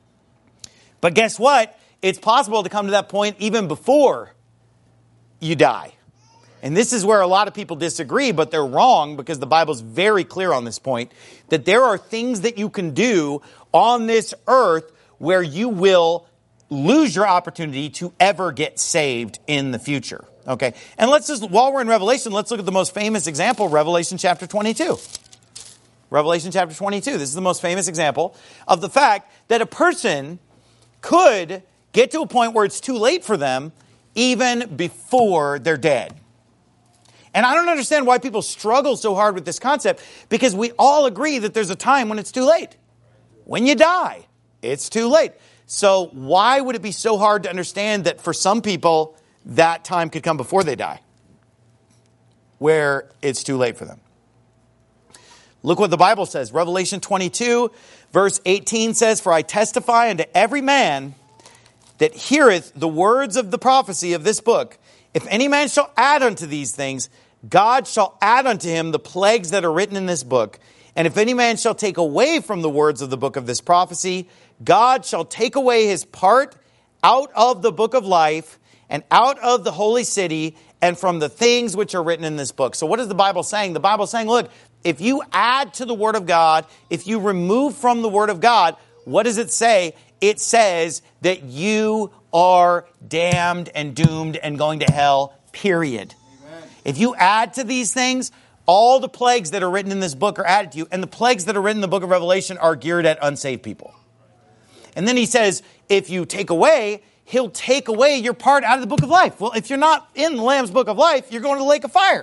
But guess what? It's possible to come to that point even before you die. And this is where a lot of people disagree, but they're wrong, because the Bible's very clear on this point, that there are things that you can do on this earth where you will lose your opportunity to ever get saved in the future. Okay? And let's just, while we're in Revelation, let's look at the most famous example, Revelation chapter 22. Revelation chapter 22. This is the most famous example of the fact that a person could get to a point where it's too late for them even before they're dead. And I don't understand why people struggle so hard with this concept, because we all agree that there's a time when it's too late. When you die, it's too late. So why would it be so hard to understand that for some people that time could come before they die, where it's too late for them? Look what the Bible says. Revelation 22, verse 18 says, "For I testify unto every man that heareth the words of the prophecy of this book, if any man shall add unto these things, God shall add unto him the plagues that are written in this book. And if any man shall take away from the words of the book of this prophecy, God shall take away his part out of the book of life and out of the holy city and from the things which are written in this book." So what is the Bible saying? The Bible is saying, look, if you add to the Word of God, if you remove from the Word of God, what does it say? It says that you are damned and doomed and going to hell, period. Amen. If you add to these things, all the plagues that are written in this book are added to you. And the plagues that are written in the book of Revelation are geared at unsaved people. And then he says, if you take away, he'll take away your part out of the book of life. Well, if you're not in the Lamb's book of life, you're going to the lake of fire.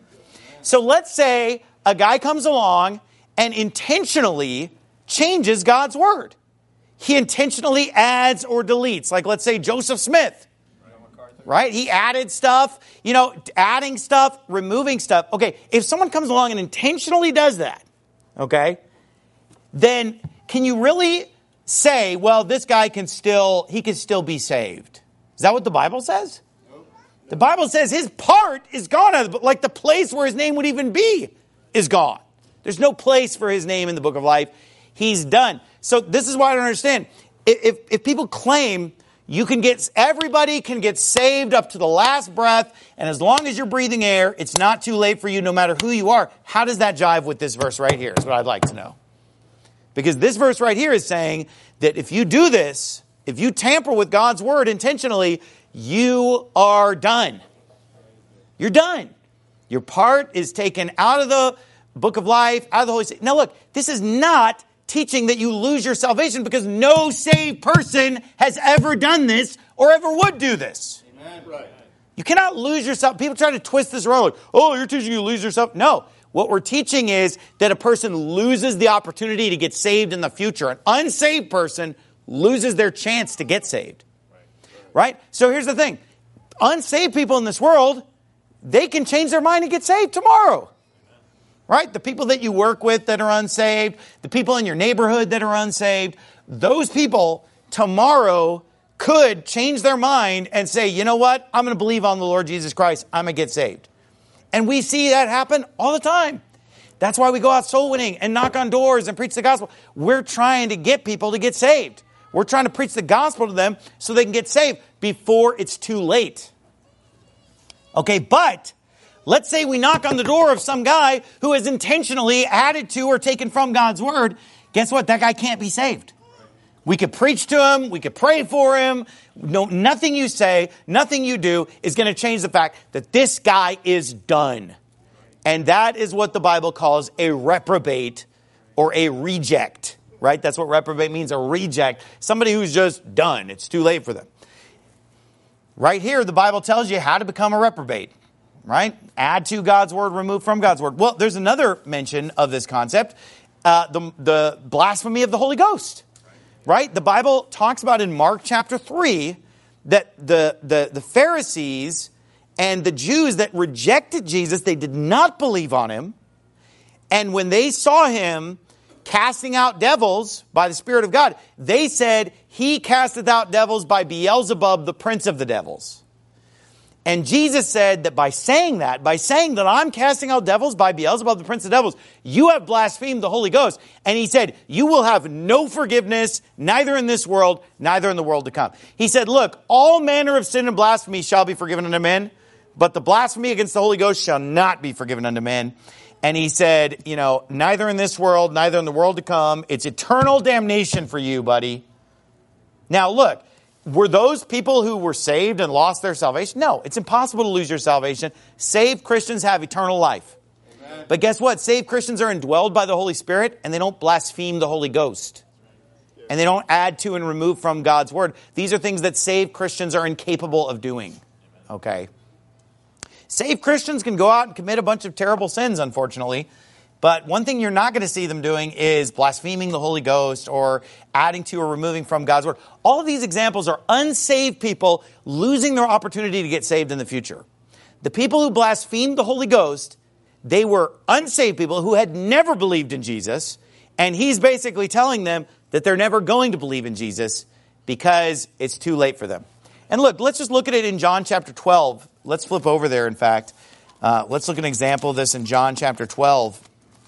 So let's say a guy comes along and intentionally changes God's word. He intentionally adds or deletes. Like, let's say Joseph Smith, right? He added stuff, adding stuff, removing stuff. Okay, if someone comes along and intentionally does that, okay, then can you really say, well, this guy can still be saved? Is that what the Bible says? Nope. The Bible says his part is gone out of the book, like the place where his name would even be is gone. There's no place for his name in the book of life. He's done. So this is why I don't understand. If people claim everybody can get saved up to the last breath, and as long as you're breathing air, it's not too late for you no matter who you are. How does that jive with this verse right here is what I'd like to know. Because this verse right here is saying that if you do this, if you tamper with God's word intentionally, you are done. You're done. Your part is taken out of the book of life, out of the Holy Spirit. Now look, this is not teaching that you lose your salvation, because no saved person has ever done this or ever would do this. Amen. Right. You cannot lose yourself. People try to twist this around. Like, oh, you're teaching you to lose yourself. No. What we're teaching is that a person loses the opportunity to get saved in the future. An unsaved person loses their chance to get saved. Right? So here's the thing. Unsaved people in this world, they can change their mind and get saved tomorrow. Right? The people that you work with that are unsaved, the people in your neighborhood that are unsaved, those people tomorrow could change their mind and say, you know what? I'm going to believe on the Lord Jesus Christ. I'm going to get saved. And we see that happen all the time. That's why we go out soul winning and knock on doors and preach the gospel. We're trying to get people to get saved. We're trying to preach the gospel to them so they can get saved before it's too late. Okay, but let's say we knock on the door of some guy who has intentionally added to or taken from God's word. Guess what? That guy can't be saved. We could preach to him. We could pray for him. No, nothing you say, nothing you do is going to change the fact that this guy is done. And that is what the Bible calls a reprobate or a reject, right? That's what reprobate means, a reject. Somebody who's just done. It's too late for them. Right here, the Bible tells you how to become a reprobate, right? Add to God's word, remove from God's word. Well, there's another mention of this concept, the blasphemy of the Holy Ghost, right? The Bible talks about in Mark chapter 3 that the Pharisees and the Jews that rejected Jesus, they did not believe on him. And when they saw him casting out devils by the Spirit of God, they said, he casteth out devils by Beelzebub, the prince of the devils. And Jesus said that by saying that I'm casting out devils by Beelzebub, the prince of the devils, you have blasphemed the Holy Ghost. And he said, you will have no forgiveness, neither in this world, neither in the world to come. He said, look, all manner of sin and blasphemy shall be forgiven unto men, but the blasphemy against the Holy Ghost shall not be forgiven unto men. And he said, neither in this world, neither in the world to come. It's eternal damnation for you, buddy. Now, look, were those people who were saved and lost their salvation? No, it's impossible to lose your salvation. Saved Christians have eternal life. Amen. But guess what? Saved Christians are indwelled by the Holy Spirit, and they don't blaspheme the Holy Ghost. And they don't add to and remove from God's word. These are things that saved Christians are incapable of doing. Okay? Saved Christians can go out and commit a bunch of terrible sins, unfortunately. But one thing you're not going to see them doing is blaspheming the Holy Ghost or adding to or removing from God's word. All of these examples are unsaved people losing their opportunity to get saved in the future. The people who blasphemed the Holy Ghost, they were unsaved people who had never believed in Jesus. And he's basically telling them that they're never going to believe in Jesus because it's too late for them. And look, let's just look at it in John chapter 12. Let's flip over there, in fact. Let's look at an example of this in John chapter 12.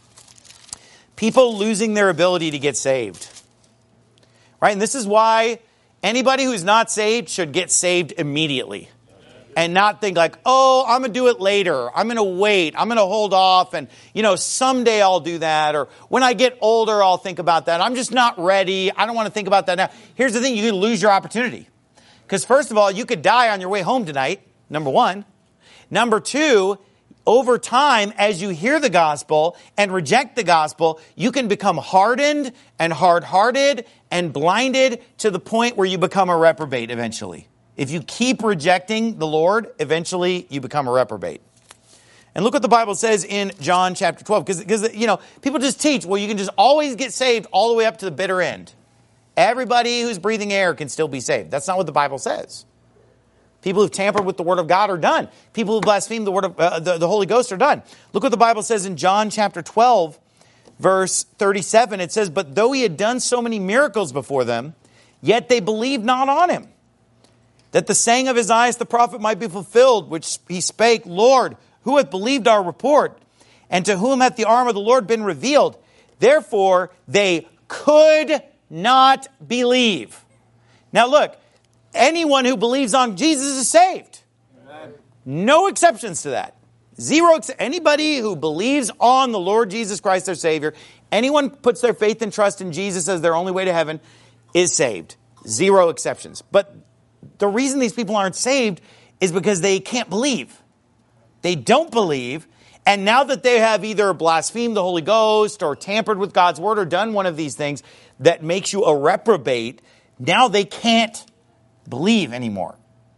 People losing their ability to get saved. Right? And this is why anybody who's not saved should get saved immediately. And not think like, oh, I'm going to do it later. I'm going to wait. I'm going to hold off. And, someday I'll do that. Or when I get older, I'll think about that. I'm just not ready. I don't want to think about that now. Here's the thing. You can lose your opportunity. Because first of all, you could die on your way home tonight, number one. Number two, over time, as you hear the gospel and reject the gospel, you can become hardened and hard-hearted and blinded to the point where you become a reprobate eventually. If you keep rejecting the Lord, eventually you become a reprobate. And look what the Bible says in John chapter 12. Because people just teach, well, you can just always get saved all the way up to the bitter end. Everybody who's breathing air can still be saved. That's not what the Bible says. People who've tampered with the Word of God are done. People who blaspheme the Word of the Holy Ghost are done. Look what the Bible says in John chapter 12, verse 37. It says, but though he had done so many miracles before them, yet they believed not on him. That the saying of Isaiah the prophet might be fulfilled, which he spake, Lord, who hath believed our report? And to whom hath the arm of the Lord been revealed? Therefore they could not believe. Now look, anyone who believes on Jesus is saved. Amen. No exceptions to that. Anybody who believes on the Lord Jesus Christ, their Savior, anyone puts their faith and trust in Jesus as their only way to heaven is saved. Zero exceptions. But the reason these people aren't saved is because they can't believe. They don't believe. And now that they have either blasphemed the Holy Ghost or tampered with God's word or done one of these things that makes you a reprobate, now they can't believe anymore.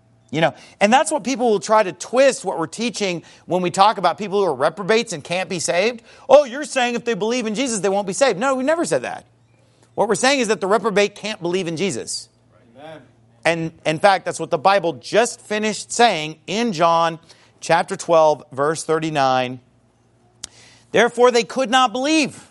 And that's what people will try to twist what we're teaching when we talk about people who are reprobates and can't be saved. Oh, you're saying if they believe in Jesus, they won't be saved. No, we never said that. What we're saying is that the reprobate can't believe in Jesus. Amen. And in fact, that's what the Bible just finished saying in John chapter 12, verse 39. Therefore, they could not believe.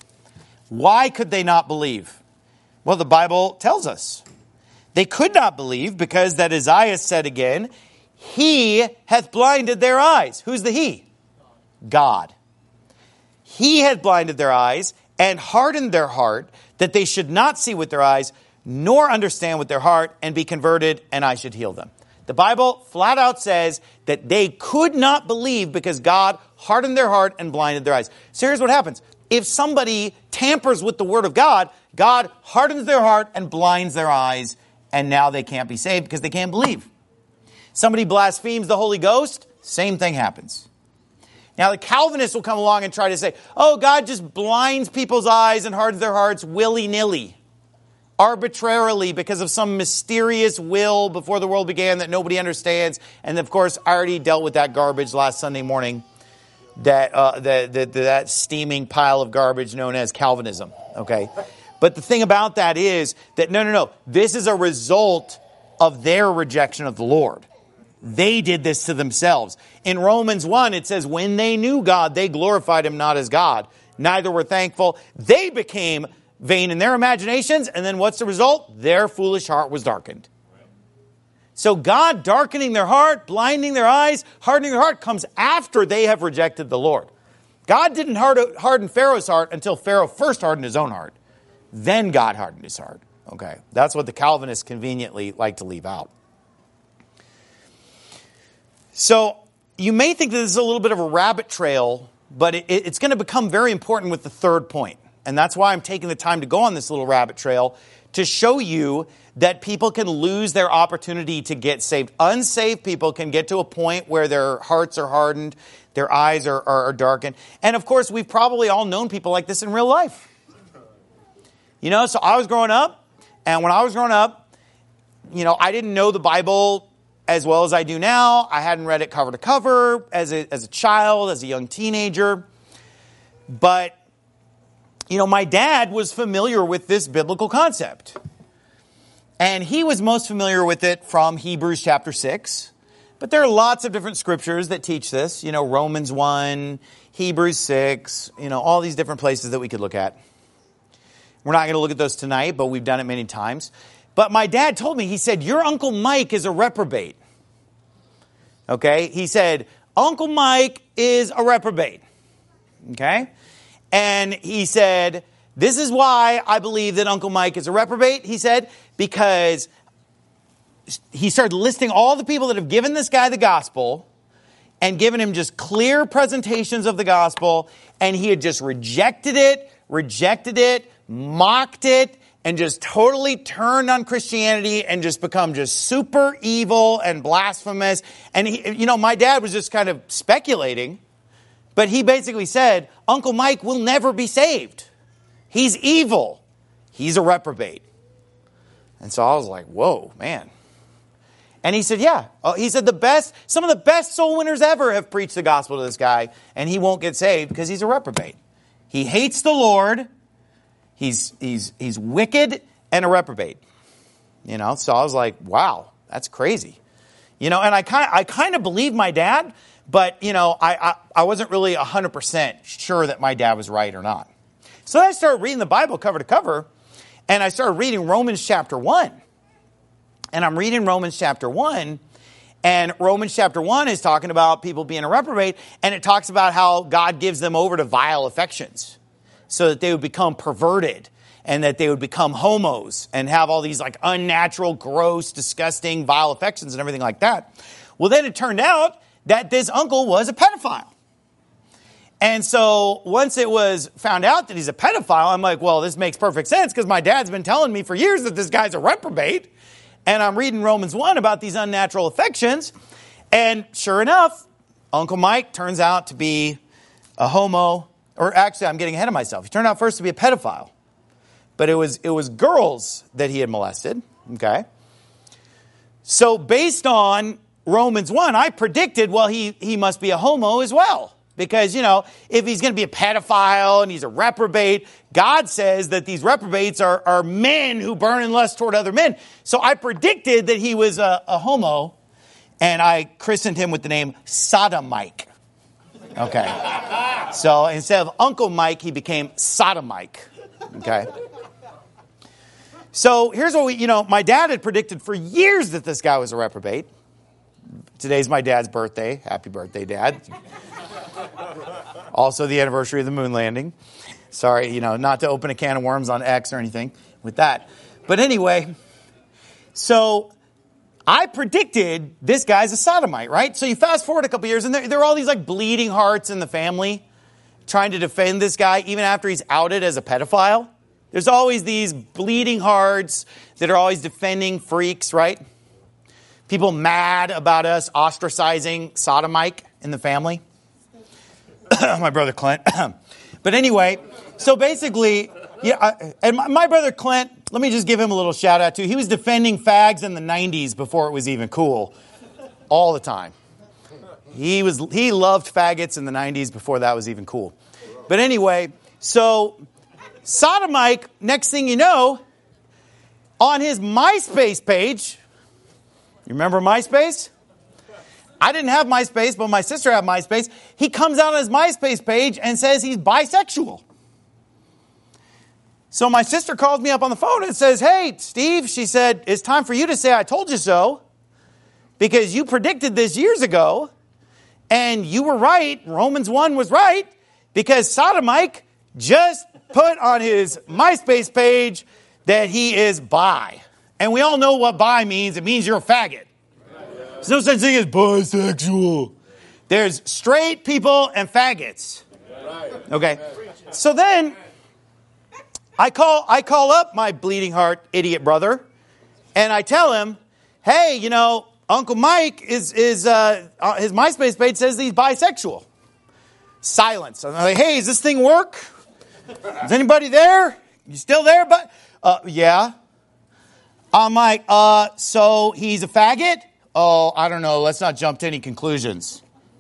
Why could they not believe? Well, the Bible tells us. They could not believe because that Isaiah said again, he hath blinded their eyes. Who's the he? God. he had blinded their eyes and hardened their heart, that they should not see with their eyes, nor understand with their heart, and be converted, and I should heal them. The Bible flat out says that they could not believe because God hardened their heart and blinded their eyes. So here's what happens. If somebody tampers with the Word of God, God hardens their heart and blinds their eyes, and now they can't be saved because they can't believe. Somebody blasphemes the Holy Ghost, same thing happens. Now the Calvinists will come along and try to say, oh, God just blinds people's eyes and hardens their hearts willy-nilly, arbitrarily, because of some mysterious will before the world began that nobody understands. And of course, I already dealt with that garbage last Sunday morning, that steaming pile of garbage known as Calvinism. Okay, but the thing about that is that no, this is a result of their rejection of the Lord. They did this to themselves. In Romans 1, it says, when they knew God, they glorified him not as God. Neither were thankful. They became vain in their imaginations. And then what's the result? Their foolish heart was darkened. So God darkening their heart, blinding their eyes, hardening their heart comes after they have rejected the Lord. God didn't harden Pharaoh's heart until Pharaoh first hardened his own heart. Then God hardened his heart. Okay, that's what the Calvinists conveniently like to leave out. So you may think that this is a little bit of a rabbit trail, but it's going to become very important with the third point. And that's why I'm taking the time to go on this little rabbit trail to show you that people can lose their opportunity to get saved. Unsaved people can get to a point where their hearts are hardened, their eyes are darkened. And of course, we've probably all known people like this in real life. You know, so I was growing up, and when I was growing up, you know, I didn't know the Bible as well as I do now. I hadn't read it cover to cover as a child, as a young teenager. But, you know, my dad was familiar with this biblical concept. And he was most familiar with it from Hebrews chapter 6. But there are lots of different scriptures that teach this. You know, Romans 1, Hebrews 6, you know, all these different places that we could look at. We're not going to look at those tonight, but we've done it many times. But my dad told me, he said, your Uncle Mike is a reprobate. Okay? He said, Uncle Mike is a reprobate. Okay? And he said, this is why I believe that Uncle Mike is a reprobate. He said, because he started listing all the people that have given this guy the gospel and given him just clear presentations of the gospel. And he had just rejected it, mocked it, and just totally turned on Christianity and just become just super evil and blasphemous. And he, you know, my dad was just kind of speculating, but he basically said, Uncle Mike will never be saved. He's evil. He's a reprobate. And so I was like, whoa, man. And he said, yeah. He said some of the best soul winners ever have preached the gospel to this guy, and he won't get saved because he's a reprobate. He hates the Lord. He's wicked and a reprobate. You know, so I was like, wow, that's crazy. You know, and I kind of believed my dad, but, you know, I wasn't really 100% sure that my dad was right or not. So then I started reading the Bible cover to cover, and I started reading Romans chapter 1. And I'm reading Romans chapter 1, and Romans chapter 1 is talking about people being a reprobate, and it talks about how God gives them over to vile affections so that they would become perverted and that they would become homos and have all these like unnatural, gross, disgusting, vile affections and everything like that. Well, then it turned out that this uncle was a pedophile. And so once it was found out that he's a pedophile, I'm like, well, this makes perfect sense because my dad's been telling me for years that this guy's a reprobate. And I'm reading Romans 1 about these unnatural affections. And sure enough, Uncle Mike turns out to be a homo. Or actually, I'm getting ahead of myself. He turned out first to be a pedophile. But it was girls that he had molested. Okay? So based on Romans 1, I predicted, well, he must be a homo as well. Because, you know, if he's going to be a pedophile and he's a reprobate, God says that these reprobates are men who burn in lust toward other men. So I predicted that he was a homo, and I christened him with the name Sodomike. Okay. So instead of Uncle Mike, he became Sodomike. Okay. So here's what my dad had predicted for years that this guy was a reprobate. Today's my dad's birthday. Happy birthday, Dad. Also the anniversary of the moon landing. Sorry, not to open a can of worms on X or anything with that. But anyway, so I predicted this guy's a sodomite, right? So you fast forward a couple years, and there are all these like bleeding hearts in the family trying to defend this guy even after he's outed as a pedophile. There's always these bleeding hearts that are always defending freaks, right? People mad about us ostracizing sodomite in the family. My brother Clint. But anyway, so basically, and my brother Clint, let me just give him a little shout out too. He was defending fags in the 90s before it was even cool, all the time. He loved faggots in the 90s before that was even cool. But anyway, so sodomite, next thing you know, on his MySpace page, you remember MySpace? I didn't have MySpace, but my sister had MySpace. He comes out on his MySpace page and says he's bisexual. So my sister calls me up on the phone and says, "Hey, Steve," she said, "it's time for you to say I told you so, because you predicted this years ago, and you were right. Romans 1 was right, because Sodomite just put on his MySpace page that he is bi." And we all know what bi means. It means you're a faggot. There's no such thing as bisexual. There's straight people and faggots. Okay. So then I call up my bleeding heart idiot brother, and I tell him, "Hey, Uncle Mike is his MySpace page says he's bisexual." Silence. I'm like, "Hey, does this thing work? Is anybody there? You still there?" But yeah. I'm like, so he's a faggot? Oh, I don't know. Let's not jump to any conclusions.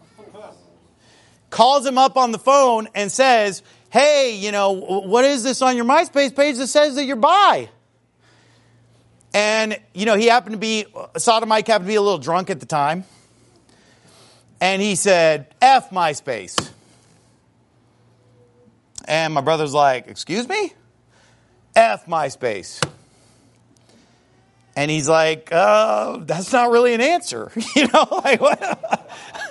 Calls him up on the phone and says, "Hey, what is this on your MySpace page that says that you're bi?" And, Sodomite happened to be a little drunk at the time. And he said, "F MySpace." And my brother's like, "Excuse me? F MySpace." And he's like, "That's not really an answer." Like what?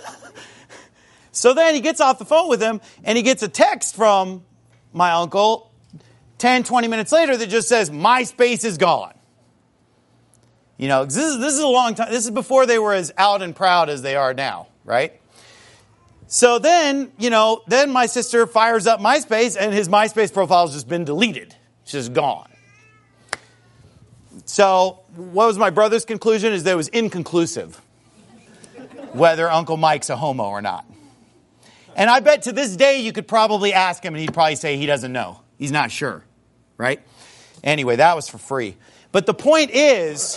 So then he gets off the phone with him, and he gets a text from my uncle 10, 20 minutes later that just says, "MySpace is gone." This is a long time. This is before they were as out and proud as they are now, right? So then, then my sister fires up MySpace, and his MySpace profile has just been deleted. It's just gone. So what was my brother's conclusion? Is that it was inconclusive whether Uncle Mike's a homo or not. And I bet to this day you could probably ask him, and he'd probably say he doesn't know. He's not sure, right? Anyway, that was for free. But the point is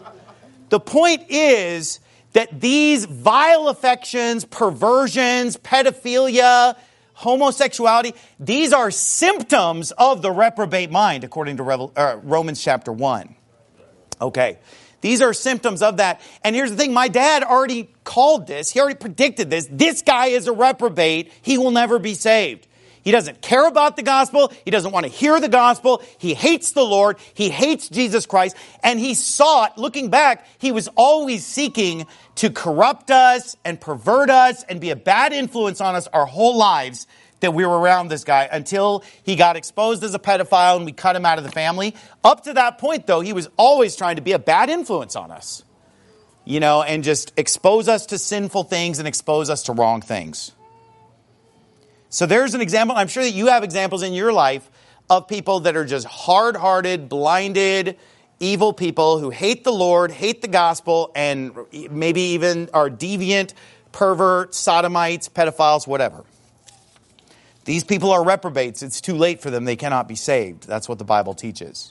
that these vile affections, perversions, pedophilia, homosexuality, these are symptoms of the reprobate mind, according to Romans chapter 1. Okay. These are symptoms of that. And here's the thing. My dad already called this. He already predicted this. This guy is a reprobate. He will never be saved. He doesn't care about the gospel. He doesn't want to hear the gospel. He hates the Lord. He hates Jesus Christ. And he sought, looking back, he was always seeking to corrupt us and pervert us and be a bad influence on us our whole lives that we were around this guy until he got exposed as a pedophile and we cut him out of the family. Up to that point, though, he was always trying to be a bad influence on us, and just expose us to sinful things and expose us to wrong things. So there's an example. I'm sure that you have examples in your life of people that are just hard-hearted, blinded, evil people who hate the Lord, hate the gospel, and maybe even are deviant, perverts, sodomites, pedophiles, whatever. These people are reprobates. It's too late for them. They cannot be saved. That's what the Bible teaches.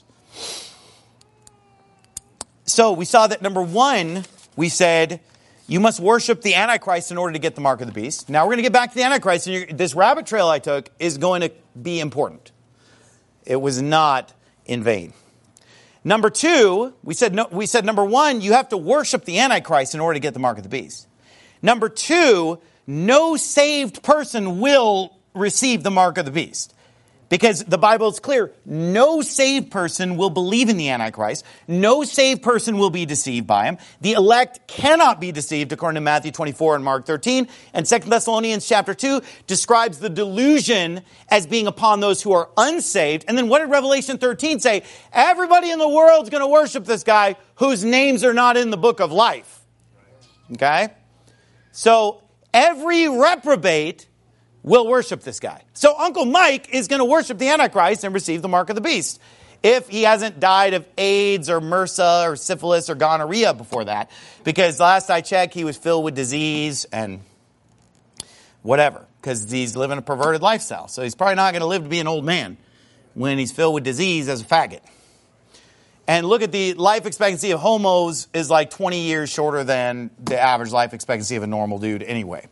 So we saw that number one, we said, you must worship the Antichrist in order to get the mark of the beast. Now we're going to get back to the Antichrist. And this rabbit trail I took is going to be important. It was not in vain. Number two, we said number one, you have to worship the Antichrist in order to get the mark of the beast. Number two, no saved person will receive the mark of the beast. Because the Bible is clear, no saved person will believe in the Antichrist. No saved person will be deceived by him. The elect cannot be deceived, according to Matthew 24 and Mark 13. And 2 Thessalonians chapter 2 describes the delusion as being upon those who are unsaved. And then what did Revelation 13 say? Everybody in the world's going to worship this guy whose names are not in the book of life. Okay? So every reprobate will worship this guy. So Uncle Mike is going to worship the Antichrist and receive the mark of the beast, if he hasn't died of AIDS or MRSA or syphilis or gonorrhea before that. Because last I checked, he was filled with disease and whatever, because he's living a perverted lifestyle. So he's probably not going to live to be an old man when he's filled with disease as a faggot. And look at the life expectancy of homos is like 20 years shorter than the average life expectancy of a normal dude anyway.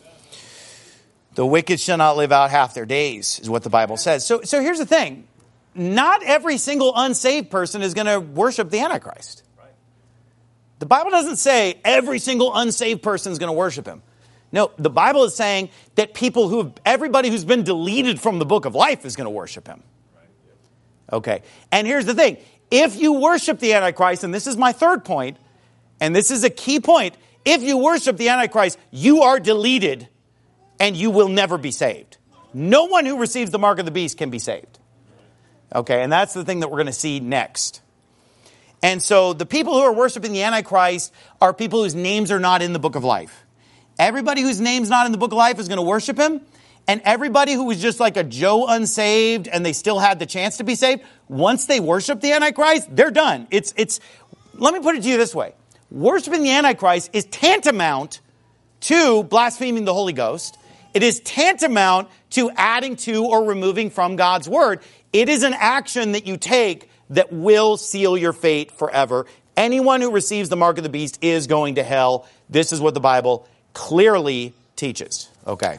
The wicked shall not live out half their days, is what the Bible says. So here's the thing. Not every single unsaved person is going to worship the Antichrist. The Bible doesn't say every single unsaved person is going to worship him. No, the Bible is saying that everybody who's been deleted from the book of life is going to worship him. Okay, and here's the thing. If you worship the Antichrist, and this is my third point, and this is a key point, if you worship the Antichrist, you are deleted and you will never be saved. No one who receives the mark of the beast can be saved. Okay, and that's the thing that we're going to see next. And so the people who are worshiping the Antichrist are people whose names are not in the book of life. Everybody whose name's not in the book of life is going to worship him. And everybody who was just like a Joe unsaved and they still had the chance to be saved, once they worship the Antichrist, they're done. Let me put it to you this way. Worshiping the Antichrist is tantamount to blaspheming the Holy Ghost. It is tantamount to adding to or removing from God's word. It is an action that you take that will seal your fate forever. Anyone who receives the mark of the beast is going to hell. This is what the Bible clearly teaches. Okay.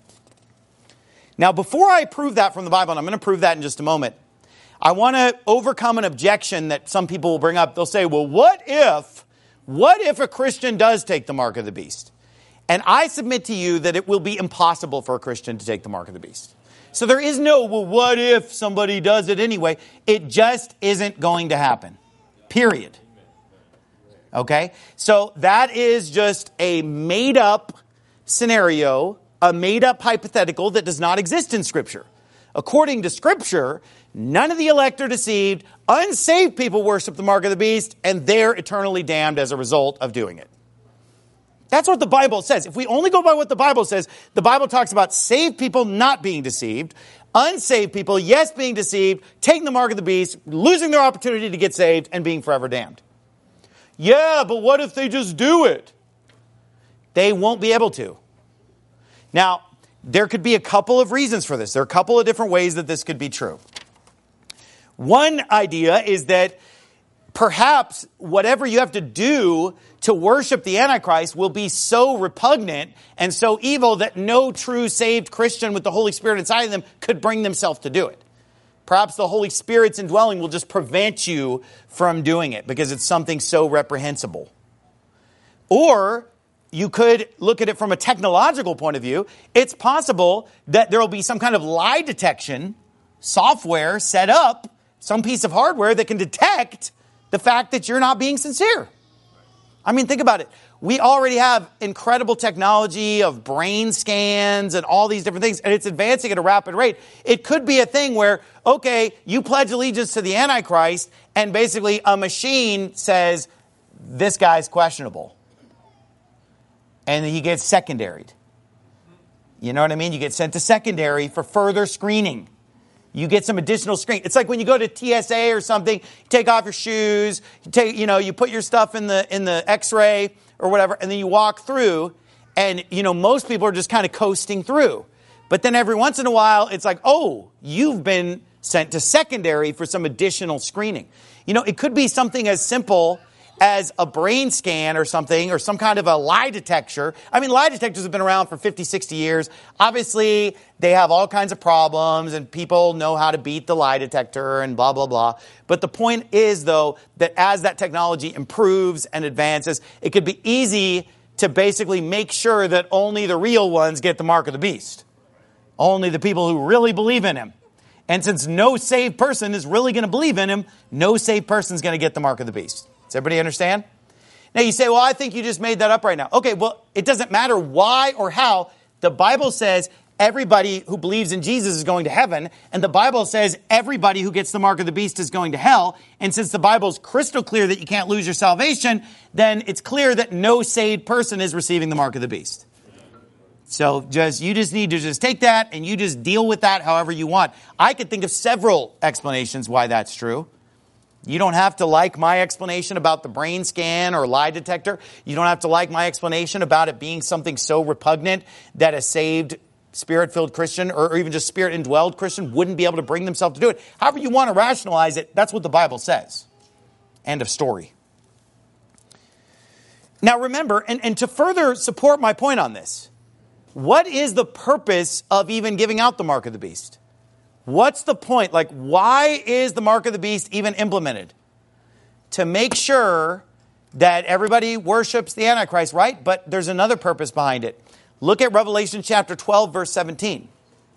Now, before I prove that from the Bible, and I'm going to prove that in just a moment, I want to overcome an objection that some people will bring up. They'll say, well, what if a Christian does take the mark of the beast? And I submit to you that it will be impossible for a Christian to take the mark of the beast. So there is no, well, what if somebody does it anyway? It just isn't going to happen. Period. Okay? So that is just a made-up scenario, a made-up hypothetical that does not exist in Scripture. According to Scripture, none of the elect are deceived, unsaved people worship the mark of the beast, and they're eternally damned as a result of doing it. That's what the Bible says. If we only go by what the Bible says, the Bible talks about saved people not being deceived, unsaved people, yes, being deceived, taking the mark of the beast, losing their opportunity to get saved, and being forever damned. Yeah, but what if they just do it? They won't be able to. Now, there could be a couple of reasons for this. There are a couple of different ways that this could be true. One idea is that perhaps whatever you have to do to worship the Antichrist will be so repugnant and so evil that no true saved Christian with the Holy Spirit inside of them could bring themselves to do it. Perhaps the Holy Spirit's indwelling will just prevent you from doing it because it's something so reprehensible. Or you could look at it from a technological point of view. It's possible that there will be some kind of lie detection software set up, some piece of hardware that can detect the fact that you're not being sincere. I mean, think about it. We already have incredible technology of brain scans and all these different things, and it's advancing at a rapid rate. It could be a thing where, okay, you pledge allegiance to the Antichrist, and basically a machine says, this guy's questionable. And he gets secondaried. You know what I mean? You get sent to secondary for further screening. You get some additional screen. It's like when you go to TSA or something, you take off your shoes, you put your stuff in the X-ray or whatever, and then you walk through, and most people are just kind of coasting through. But then every once in a while, it's like, oh, you've been sent to secondary for some additional screening. It could be something as simple as a brain scan or something, or some kind of a lie detector. I mean, lie detectors have been around for 50, 60 years. Obviously, they have all kinds of problems, and people know how to beat the lie detector and blah, blah, blah. But the point is, though, that as that technology improves and advances, it could be easy to basically make sure that only the real ones get the mark of the beast. Only the people who really believe in him. And since no saved person is really going to believe in him, no saved person is going to get the mark of the beast. Does everybody understand? Now you say, well, I think you just made that up right now. Okay, well, it doesn't matter why or how. The Bible says everybody who believes in Jesus is going to heaven, and the Bible says everybody who gets the mark of the beast is going to hell. And since the Bible is crystal clear that you can't lose your salvation, then it's clear that no saved person is receiving the mark of the beast. So you just need to just take that and you just deal with that however you want. I could think of several explanations why that's true. You don't have to like my explanation about the brain scan or lie detector. You don't have to like my explanation about it being something so repugnant that a saved Spirit-filled Christian or even just Spirit-indwelled Christian wouldn't be able to bring themselves to do it. However you want to rationalize it, that's what the Bible says. End of story. Now remember, and to further support my point on this, what is the purpose of even giving out the mark of the beast? What's the point? Like, why is the mark of the beast even implemented? To make sure that everybody worships the Antichrist, right? But there's another purpose behind it. Look at Revelation chapter 12, verse 17.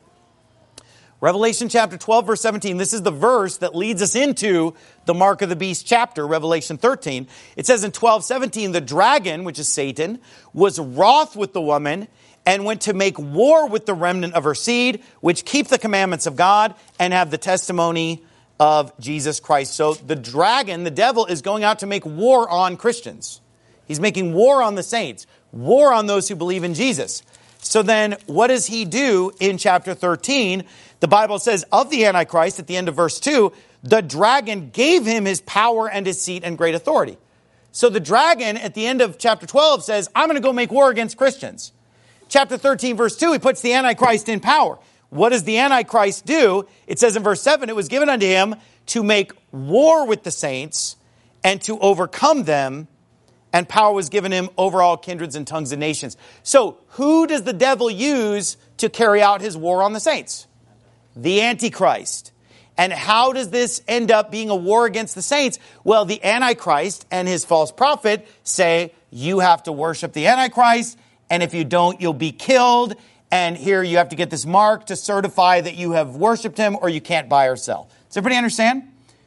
Revelation chapter 12, verse 17. This is the verse that leads us into the mark of the beast chapter, Revelation 13. It says in 12:17, the dragon, which is Satan, was wroth with the woman and went to make war with the remnant of her seed, which keep the commandments of God and have the testimony of Jesus Christ. So the dragon, the devil, is going out to make war on Christians. He's making war on the saints, war on those who believe in Jesus. So then what does he do in chapter 13? The Bible says of the Antichrist at the end of verse 2, the dragon gave him his power and his seat and great authority. So the dragon at the end of chapter 12 says, I'm going to go make war against Christians. Chapter 13, verse 2, he puts the Antichrist in power. What does the Antichrist do? It says in verse 7, it was given unto him to make war with the saints and to overcome them, and power was given him over all kindreds and tongues and nations. So who does the devil use to carry out his war on the saints? The Antichrist. And how does this end up being a war against the saints? Well, the Antichrist and his false prophet say, you have to worship the Antichrist, and if you don't, you'll be killed. And here you have to get this mark to certify that you have worshiped him, or you can't buy or sell. Does everybody understand?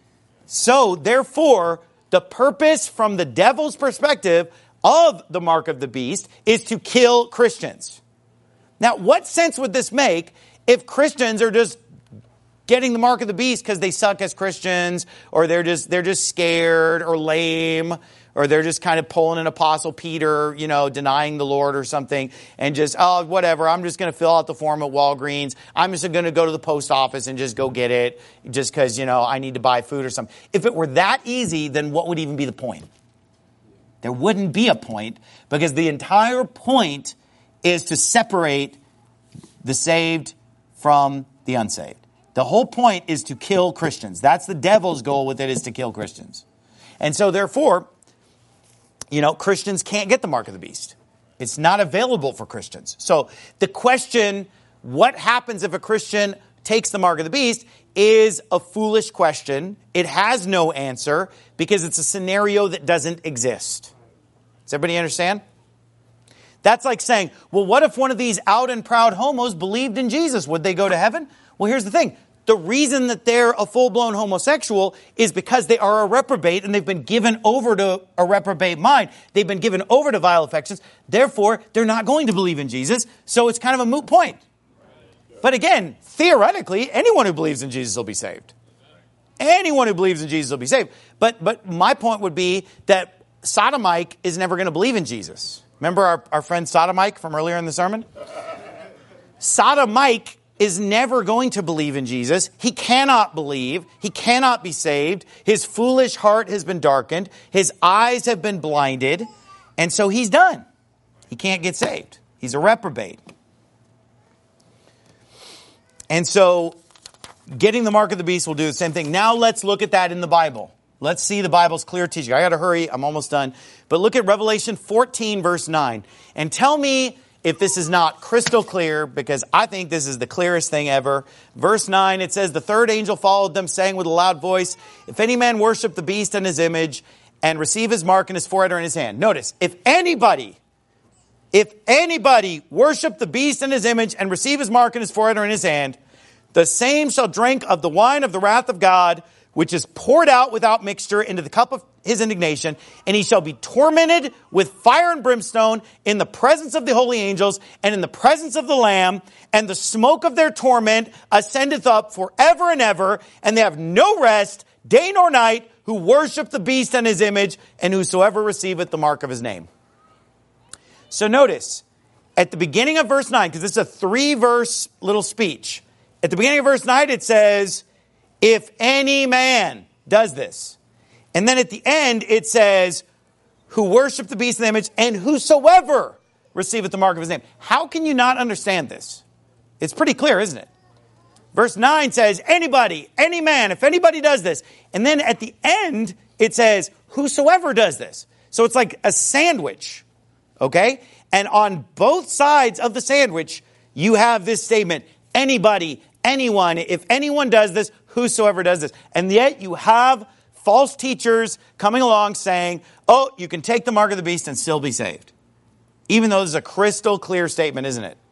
So, therefore, the purpose from the devil's perspective of the mark of the beast is to kill Christians. Now, what sense would this make if Christians are just getting the mark of the beast because they suck as Christians, or they're just scared or lame, or they're just kind of pulling an Apostle Peter, denying the Lord or something, and just, whatever, I'm just going to fill out the form at Walgreens. I'm just going to go to the post office and just go get it just because, I need to buy food or something. If it were that easy, then what would even be the point? There wouldn't be a point, because the entire point is to separate the saved from the unsaved. The whole point is to kill Christians. That's the devil's goal with it, is to kill Christians. And so therefore, Christians can't get the mark of the beast. It's not available for Christians. So the question, what happens if a Christian takes the mark of the beast, is a foolish question. It has no answer because it's a scenario that doesn't exist. Does everybody understand? That's like saying, well, what if one of these out and proud homos believed in Jesus? Would they go to heaven? Well, here's the thing. The reason that they're a full-blown homosexual is because they are a reprobate, and they've been given over to a reprobate mind. They've been given over to vile affections. Therefore, they're not going to believe in Jesus. So it's kind of a moot point. But again, theoretically, anyone who believes in Jesus will be saved. Anyone who believes in Jesus will be saved. But my point would be that Sodomite is never going to believe in Jesus. Remember our friend Sodomite from earlier in the sermon? Sodomite is never going to believe in Jesus. He cannot believe. He cannot be saved. His foolish heart has been darkened. His eyes have been blinded. And so he's done. He can't get saved. He's a reprobate. And so getting the mark of the beast will do the same thing. Now let's look at that in the Bible. Let's see the Bible's clear teaching. I got to hurry. I'm almost done. But look at Revelation 14, verse 9. And tell me if this is not crystal clear, because I think this is the clearest thing ever. Verse 9, it says, the third angel followed them, saying with a loud voice, if any man worship the beast and his image, and receive his mark in his forehead or in his hand. Notice, if anybody worship the beast and his image, and receive his mark in his forehead or in his hand, the same shall drink of the wine of the wrath of God, which is poured out without mixture into the cup of his indignation, and he shall be tormented with fire and brimstone in the presence of the holy angels and in the presence of the Lamb, and the smoke of their torment ascendeth up forever and ever, and they have no rest, day nor night, who worship the beast and his image, and whosoever receiveth the mark of his name. So notice, at the beginning of verse 9, because this is a 3-verse little speech, at the beginning of verse 9 it says, if any man does this. And then at the end it says, who worship the beast and the image, and whosoever receiveth the mark of his name. How can you not understand this? It's pretty clear, isn't it? Verse 9 says, anybody, any man, if anybody does this. And then at the end it says, whosoever does this. So it's like a sandwich, okay? And on both sides of the sandwich, you have this statement, anybody, anyone, if anyone does this, whosoever does this. And yet you have false teachers coming along saying, oh, you can take the mark of the beast and still be saved. Even though this is a crystal clear statement, isn't it?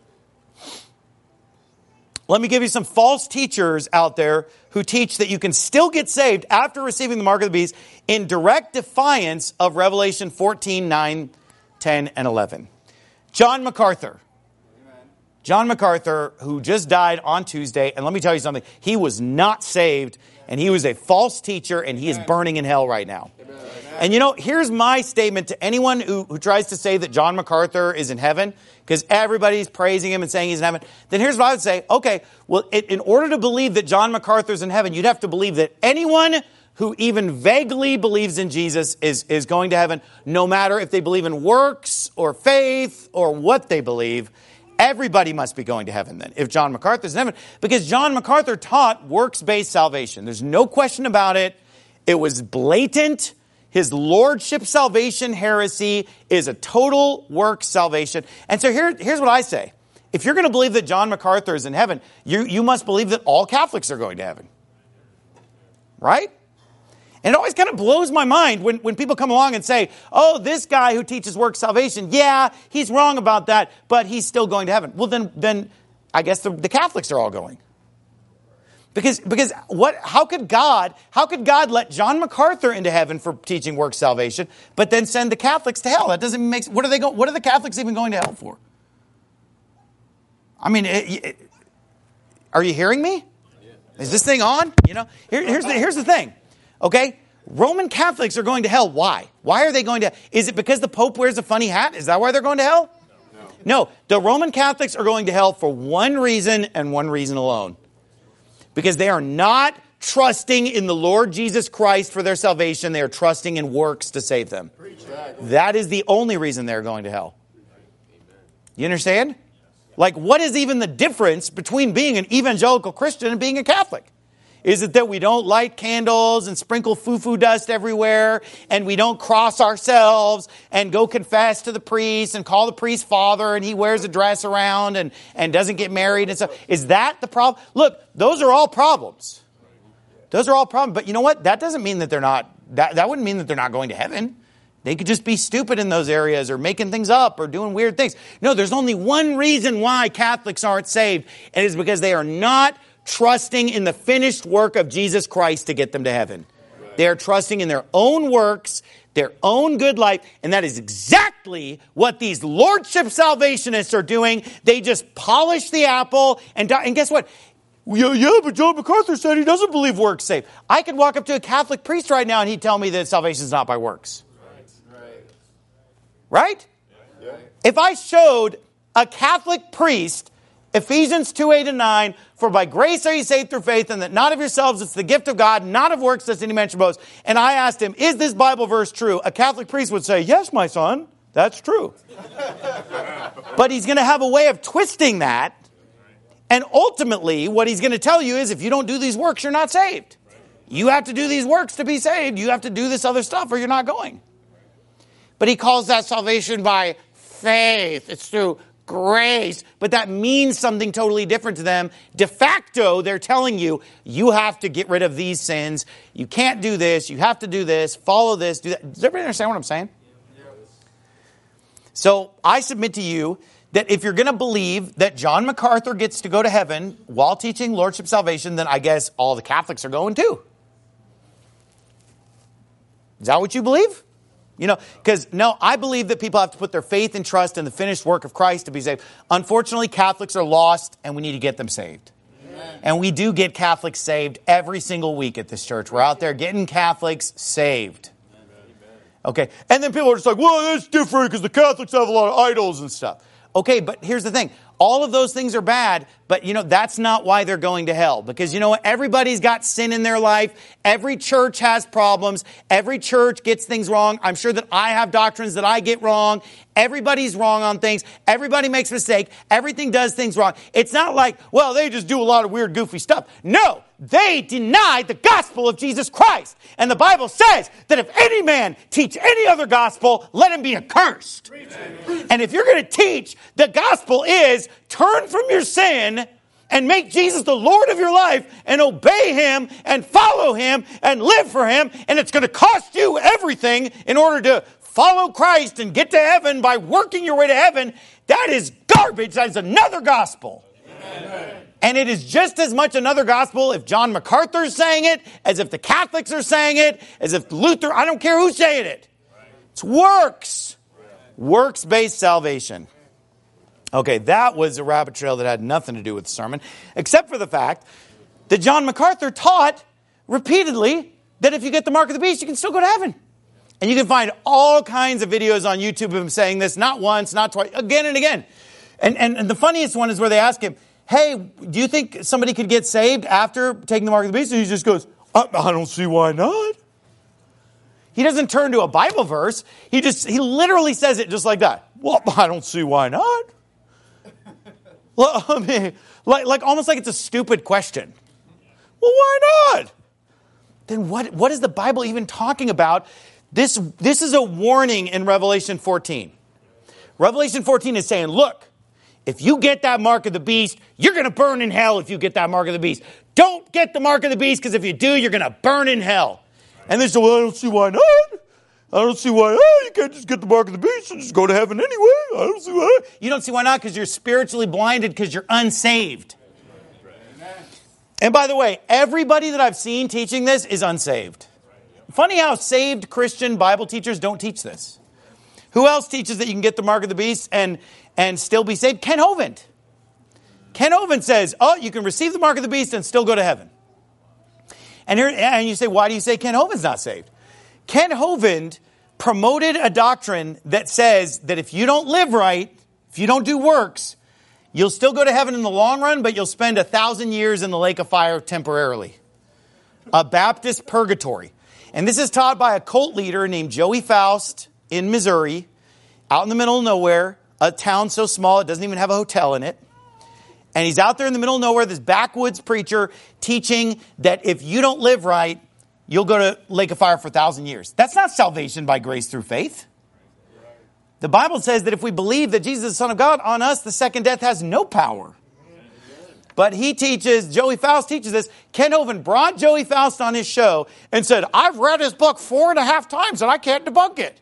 Let me give you some false teachers out there who teach that you can still get saved after receiving the mark of the beast in direct defiance of Revelation 14, 9, 10, and 11. John MacArthur. John MacArthur, who just died on Tuesday, and let me tell you something, he was not saved, and he was a false teacher, and he is burning in hell right now. Amen. And you know, here's my statement to anyone who tries to say that John MacArthur is in heaven, because everybody's praising him and saying he's in heaven. Then here's what I would say, okay, well, in order to believe that John MacArthur's in heaven, you'd have to believe that anyone who even vaguely believes in Jesus is going to heaven, no matter if they believe in works or faith or what they believe. Everybody must be going to heaven then, if John MacArthur's in heaven. Because John MacArthur taught works-based salvation. There's no question about it. It was blatant. His lordship salvation heresy is a total work salvation. And so here's what I say. If you're going to believe that John MacArthur is in heaven, you must believe that all Catholics are going to heaven. Right? And it always kind of blows my mind when people come along and say, oh, this guy who teaches work salvation, yeah, he's wrong about that, but he's still going to heaven. Well, then I guess the Catholics are all going. Because how could God let John MacArthur into heaven for teaching work salvation, but then send the Catholics to hell? That doesn't make sense. What are the Catholics even going to hell for? I mean, are you hearing me? Is this thing on? You know, here's the thing. Okay, Roman Catholics are going to hell. Why? Why are they going to hell? Is it because the Pope wears a funny hat? Is that why they're going to hell? No. The Roman Catholics are going to hell for one reason and one reason alone. Because they are not trusting in the Lord Jesus Christ for their salvation. They are trusting in works to save them. That is the only reason they're going to hell. You understand? Like, what is even the difference between being an evangelical Christian and being a Catholic? Is it that we don't light candles and sprinkle foo-foo dust everywhere, and we don't cross ourselves and go confess to the priest and call the priest father, and he wears a dress around and doesn't get married and stuff? Is that the problem? Look, those are all problems. Those are all problems. But you know what? That doesn't mean that they're not, that wouldn't mean that they're not going to heaven. They could just be stupid in those areas or making things up or doing weird things. No, there's only one reason why Catholics aren't saved, and it's because they are not trusting in the finished work of Jesus Christ to get them to heaven. They are trusting in their own works, their own good life, and that is exactly what these lordship salvationists are doing. They just polish the apple, and guess what? Yeah, but John MacArthur said he doesn't believe works save. I could walk up to a Catholic priest right now and he'd tell me that salvation is not by works. Right? If I showed a Catholic priest Ephesians 2:8-9, for by grace are you saved through faith, and that not of yourselves, it's the gift of God, not of works, lest any man should boast. And I asked him, is this Bible verse true? A Catholic priest would say, yes, my son, that's true. But he's going to have a way of twisting that. And ultimately, what he's going to tell you is, if you don't do these works, you're not saved. You have to do these works to be saved. You have to do this other stuff or you're not going. But he calls that salvation by faith. It's through grace, but that means something totally different to them. De facto, they're telling you, you have to get rid of these sins. You can't do this. You have to do this. Follow this. Do that. Does everybody understand what I'm saying? So I submit to you that if you're going to believe that John MacArthur gets to go to heaven while teaching Lordship Salvation, then I guess all the Catholics are going too. Is that what you believe? You know, because no, I believe that people have to put their faith and trust in the finished work of Christ to be saved. Unfortunately, Catholics are lost and we need to get them saved. Amen. And we do get Catholics saved every single week at this church. We're out there getting Catholics saved. Okay, and then people are just like, well, that's different because the Catholics have a lot of idols and stuff. Okay, but here's the thing. All of those things are bad, but you know, that's not why they're going to hell. Because you know what? Everybody's got sin in their life. Every church has problems. Every church gets things wrong. I'm sure that I have doctrines that I get wrong. Everybody's wrong on things. Everybody makes a mistake. Everything does things wrong. It's not like, well, they just do a lot of weird, goofy stuff. No, they denied the gospel of Jesus Christ. And the Bible says that if any man teach any other gospel, let him be accursed. Amen. And if you're going to teach the gospel is turn from your sin and make Jesus the Lord of your life and obey him and follow him and live for him, and it's going to cost you everything in order to follow Christ and get to heaven by working your way to heaven, that is garbage. That is another gospel. Amen. And it is just as much another gospel if John MacArthur is saying it, as if the Catholics are saying it, as if Luther, I don't care who's saying it. It's works. Works-based salvation. Okay, that was a rabbit trail that had nothing to do with the sermon, except for the fact that John MacArthur taught repeatedly that if you get the mark of the beast, you can still go to heaven. And you can find all kinds of videos on YouTube of him saying this, not once, not twice, again and again. And the funniest one is where they ask him, hey, do you think somebody could get saved after taking the mark of the beast? And he just goes, I don't see why not. He doesn't turn to a Bible verse. He literally says it just like that. Well, I don't see why not. Well, I mean, like almost like it's a stupid question. Well, why not? Then what is the Bible even talking about? This is a warning in Revelation 14. Revelation 14 is saying, look, if you get that mark of the beast, you're going to burn in hell if you get that mark of the beast. Don't get the mark of the beast, because if you do, you're going to burn in hell. And they say, well, I don't see why not. I don't see why, you can't just get the mark of the beast and just go to heaven anyway. I don't see why. You don't see why not, because you're spiritually blinded, because you're unsaved. And by the way, everybody that I've seen teaching this is unsaved. Funny how saved Christian Bible teachers don't teach this. Who else teaches that you can get the mark of the beast and still be saved? Ken Hovind. Ken Hovind says, you can receive the mark of the beast and still go to heaven. And you say, why do you say Ken Hovind's not saved? Ken Hovind promoted a doctrine that says that if you don't live right, if you don't do works, you'll still go to heaven in the long run, but you'll spend 1,000 years in the lake of fire temporarily. A Baptist purgatory. And this is taught by a cult leader named Joey Faust in Missouri, out in the middle of nowhere, a town so small it doesn't even have a hotel in it. And he's out there in the middle of nowhere, this backwoods preacher teaching that if you don't live right, you'll go to lake of fire for 1,000 years. That's not salvation by grace through faith. The Bible says that if we believe that Jesus is the Son of God, on us the second death has no power. But Joey Faust teaches this. Ken Hovind brought Joey Faust on his show and said, I've read his book 4.5 times and I can't debunk it.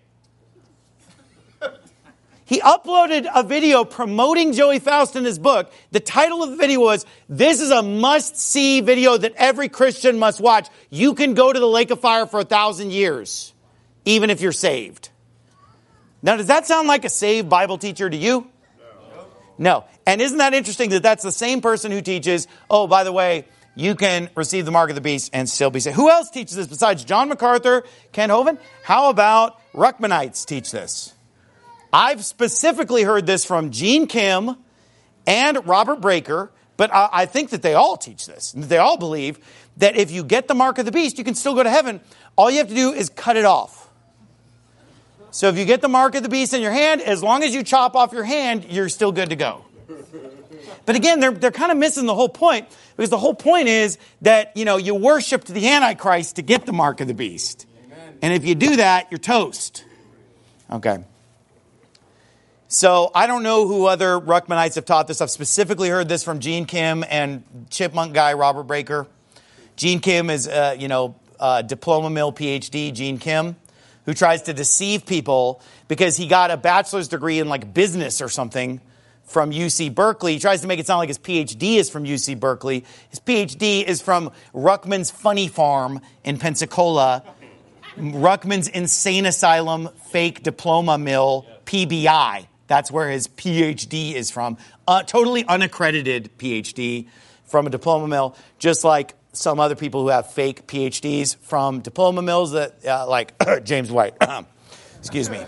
He uploaded a video promoting Joey Faust in his book. The title of the video was, this is a must-see video that every Christian must watch. You can go to the lake of fire for 1,000 years, even if you're saved. Now, does that sound like a saved Bible teacher to you? No. And isn't that interesting that that's the same person who teaches, by the way, you can receive the mark of the beast and still be saved. Who else teaches this besides John MacArthur, Ken Hovind? How about Ruckmanites teach this? I've specifically heard this from Gene Kim and Robert Breaker, but I think that they all teach this. They all believe that if you get the mark of the beast, you can still go to heaven. All you have to do is cut it off. So if you get the mark of the beast in your hand, as long as you chop off your hand, you're still good to go. But again, they're kind of missing the whole point, because the whole point is that, you worshiped the Antichrist to get the mark of the beast. Amen. And if you do that, you're toast. Okay. So I don't know who other Ruckmanites have taught this. I've specifically heard this from Gene Kim and chipmunk guy Robert Breaker. Gene Kim is, diploma mill PhD, Gene Kim, who tries to deceive people because he got a bachelor's degree in business or something from UC Berkeley. He tries to make it sound like his PhD is from UC Berkeley. His PhD is from Ruckman's Funny Farm in Pensacola, Ruckman's Insane Asylum Fake Diploma Mill, PBI. That's where his PhD is from. Totally unaccredited PhD from a diploma mill, just like some other people who have fake PhDs from diploma mills that, like James White. Excuse me.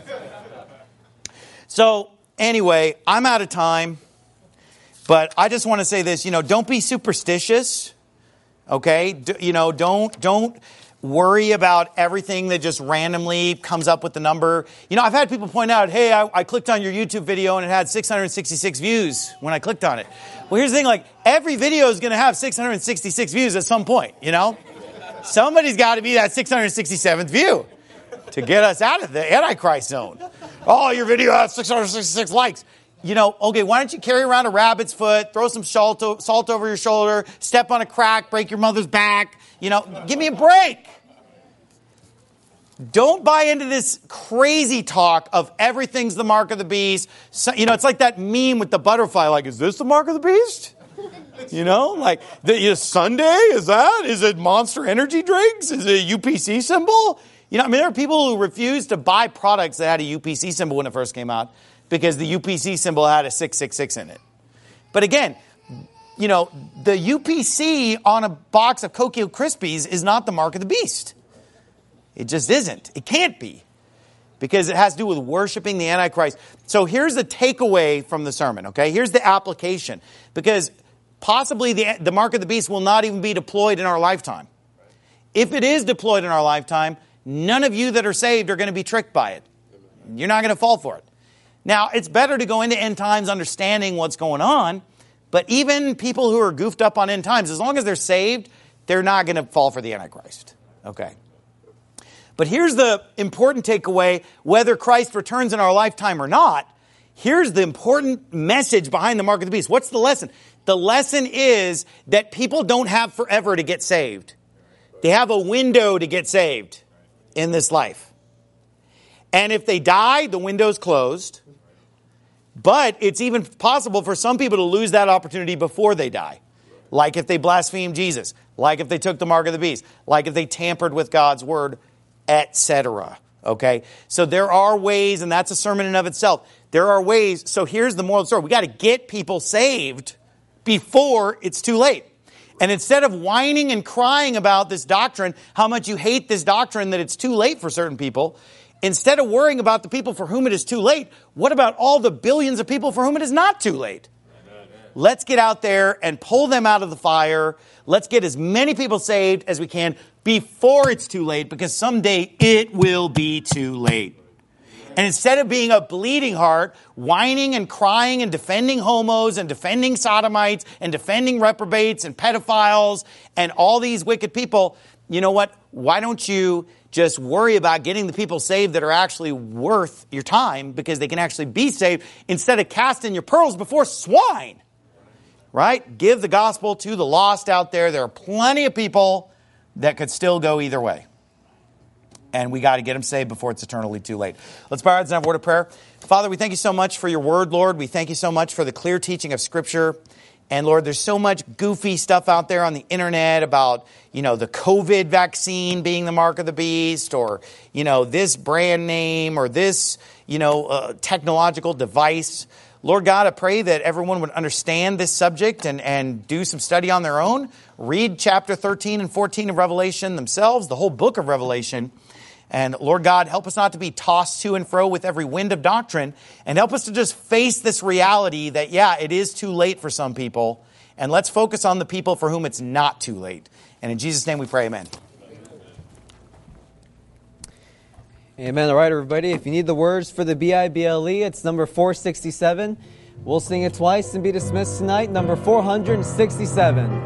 So anyway, I'm out of time, but I just want to say this, don't be superstitious, okay? Don't worry about everything that just randomly comes up with the number. I've had people point out, hey, I clicked on your YouTube video and it had 666 views when I clicked on it. Well, here's the thing, like, every video is going to have 666 views at some point, Somebody's got to be that 667th view to get us out of the Antichrist zone. Oh, your video has 666 likes. Okay, why don't you carry around a rabbit's foot, throw some salt over your shoulder, step on a crack, break your mother's back. Give me a break. Don't buy into this crazy talk of everything's the mark of the beast. So, it's like that meme with the butterfly. Like, is this the mark of the beast? Like, Sunday? Is it Monster Energy drinks? Is it a UPC symbol? There are people who refused to buy products that had a UPC symbol when it first came out because the UPC symbol had a 666 in it. But again, the UPC on a box of Cocoa Krispies is not the mark of the beast. It just isn't. It can't be. Because it has to do with worshiping the Antichrist. So here's the takeaway from the sermon, okay? Here's the application. Because possibly the mark of the beast will not even be deployed in our lifetime. If it is deployed in our lifetime, none of you that are saved are going to be tricked by it. You're not going to fall for it. Now, it's better to go into end times understanding what's going on. But even people who are goofed up on end times, as long as they're saved, they're not going to fall for the Antichrist. Okay. But here's the important takeaway, whether Christ returns in our lifetime or not. Here's the important message behind the mark of the beast. What's the lesson? The lesson is that people don't have forever to get saved. They have a window to get saved in this life. And if they die, the window's closed. But it's even possible for some people to lose that opportunity before they die. Like if they blaspheme Jesus. Like if they took the mark of the beast. Like if they tampered with God's word, etc. Okay? So there are ways, and that's a sermon in of itself. There are ways. So here's the moral of the story. We got to get people saved before it's too late. And instead of whining and crying about this doctrine, how much you hate this doctrine that it's too late for certain people, instead of worrying about the people for whom it is too late, what about all the billions of people for whom it is not too late? Amen. Let's get out there and pull them out of the fire. Let's get as many people saved as we can before it's too late, because someday it will be too late. And instead of being a bleeding heart, whining and crying and defending homos and defending sodomites and defending reprobates and pedophiles and all these wicked people, you know what? Why don't you just worry about getting the people saved that are actually worth your time, because they can actually be saved, instead of casting your pearls before swine? Right? Give the gospel to the lost out there. There are plenty of people that could still go either way. And we got to get them saved before it's eternally too late. Let's bow our heads and have a word of prayer. Father, we thank you so much for your word, Lord. We thank you so much for the clear teaching of Scripture. And Lord, there's so much goofy stuff out there on the internet about, the COVID vaccine being the mark of the beast, or, this brand name, or this, technological device. Lord God, I pray that everyone would understand this subject and do some study on their own. Read chapter 13 and 14 of Revelation themselves, the whole book of Revelation. And Lord God, help us not to be tossed to and fro with every wind of doctrine, and help us to just face this reality that, it is too late for some people. And let's focus on the people for whom it's not too late. And in Jesus' name we pray, amen. Amen. All right, everybody. If you need the words for the Bible, it's number 467. We'll sing it twice and be dismissed tonight. Number 467.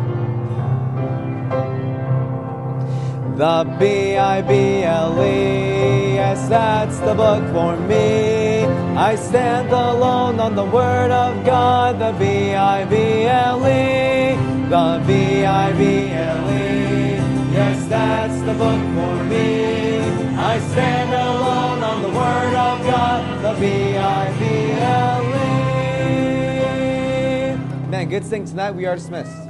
The Bible, yes, that's the book for me. I stand alone on the Word of God. The Bible, the Bible, yes, that's the book for me. I stand alone on the Word of God. The Bible. good thing tonight. We are dismissed.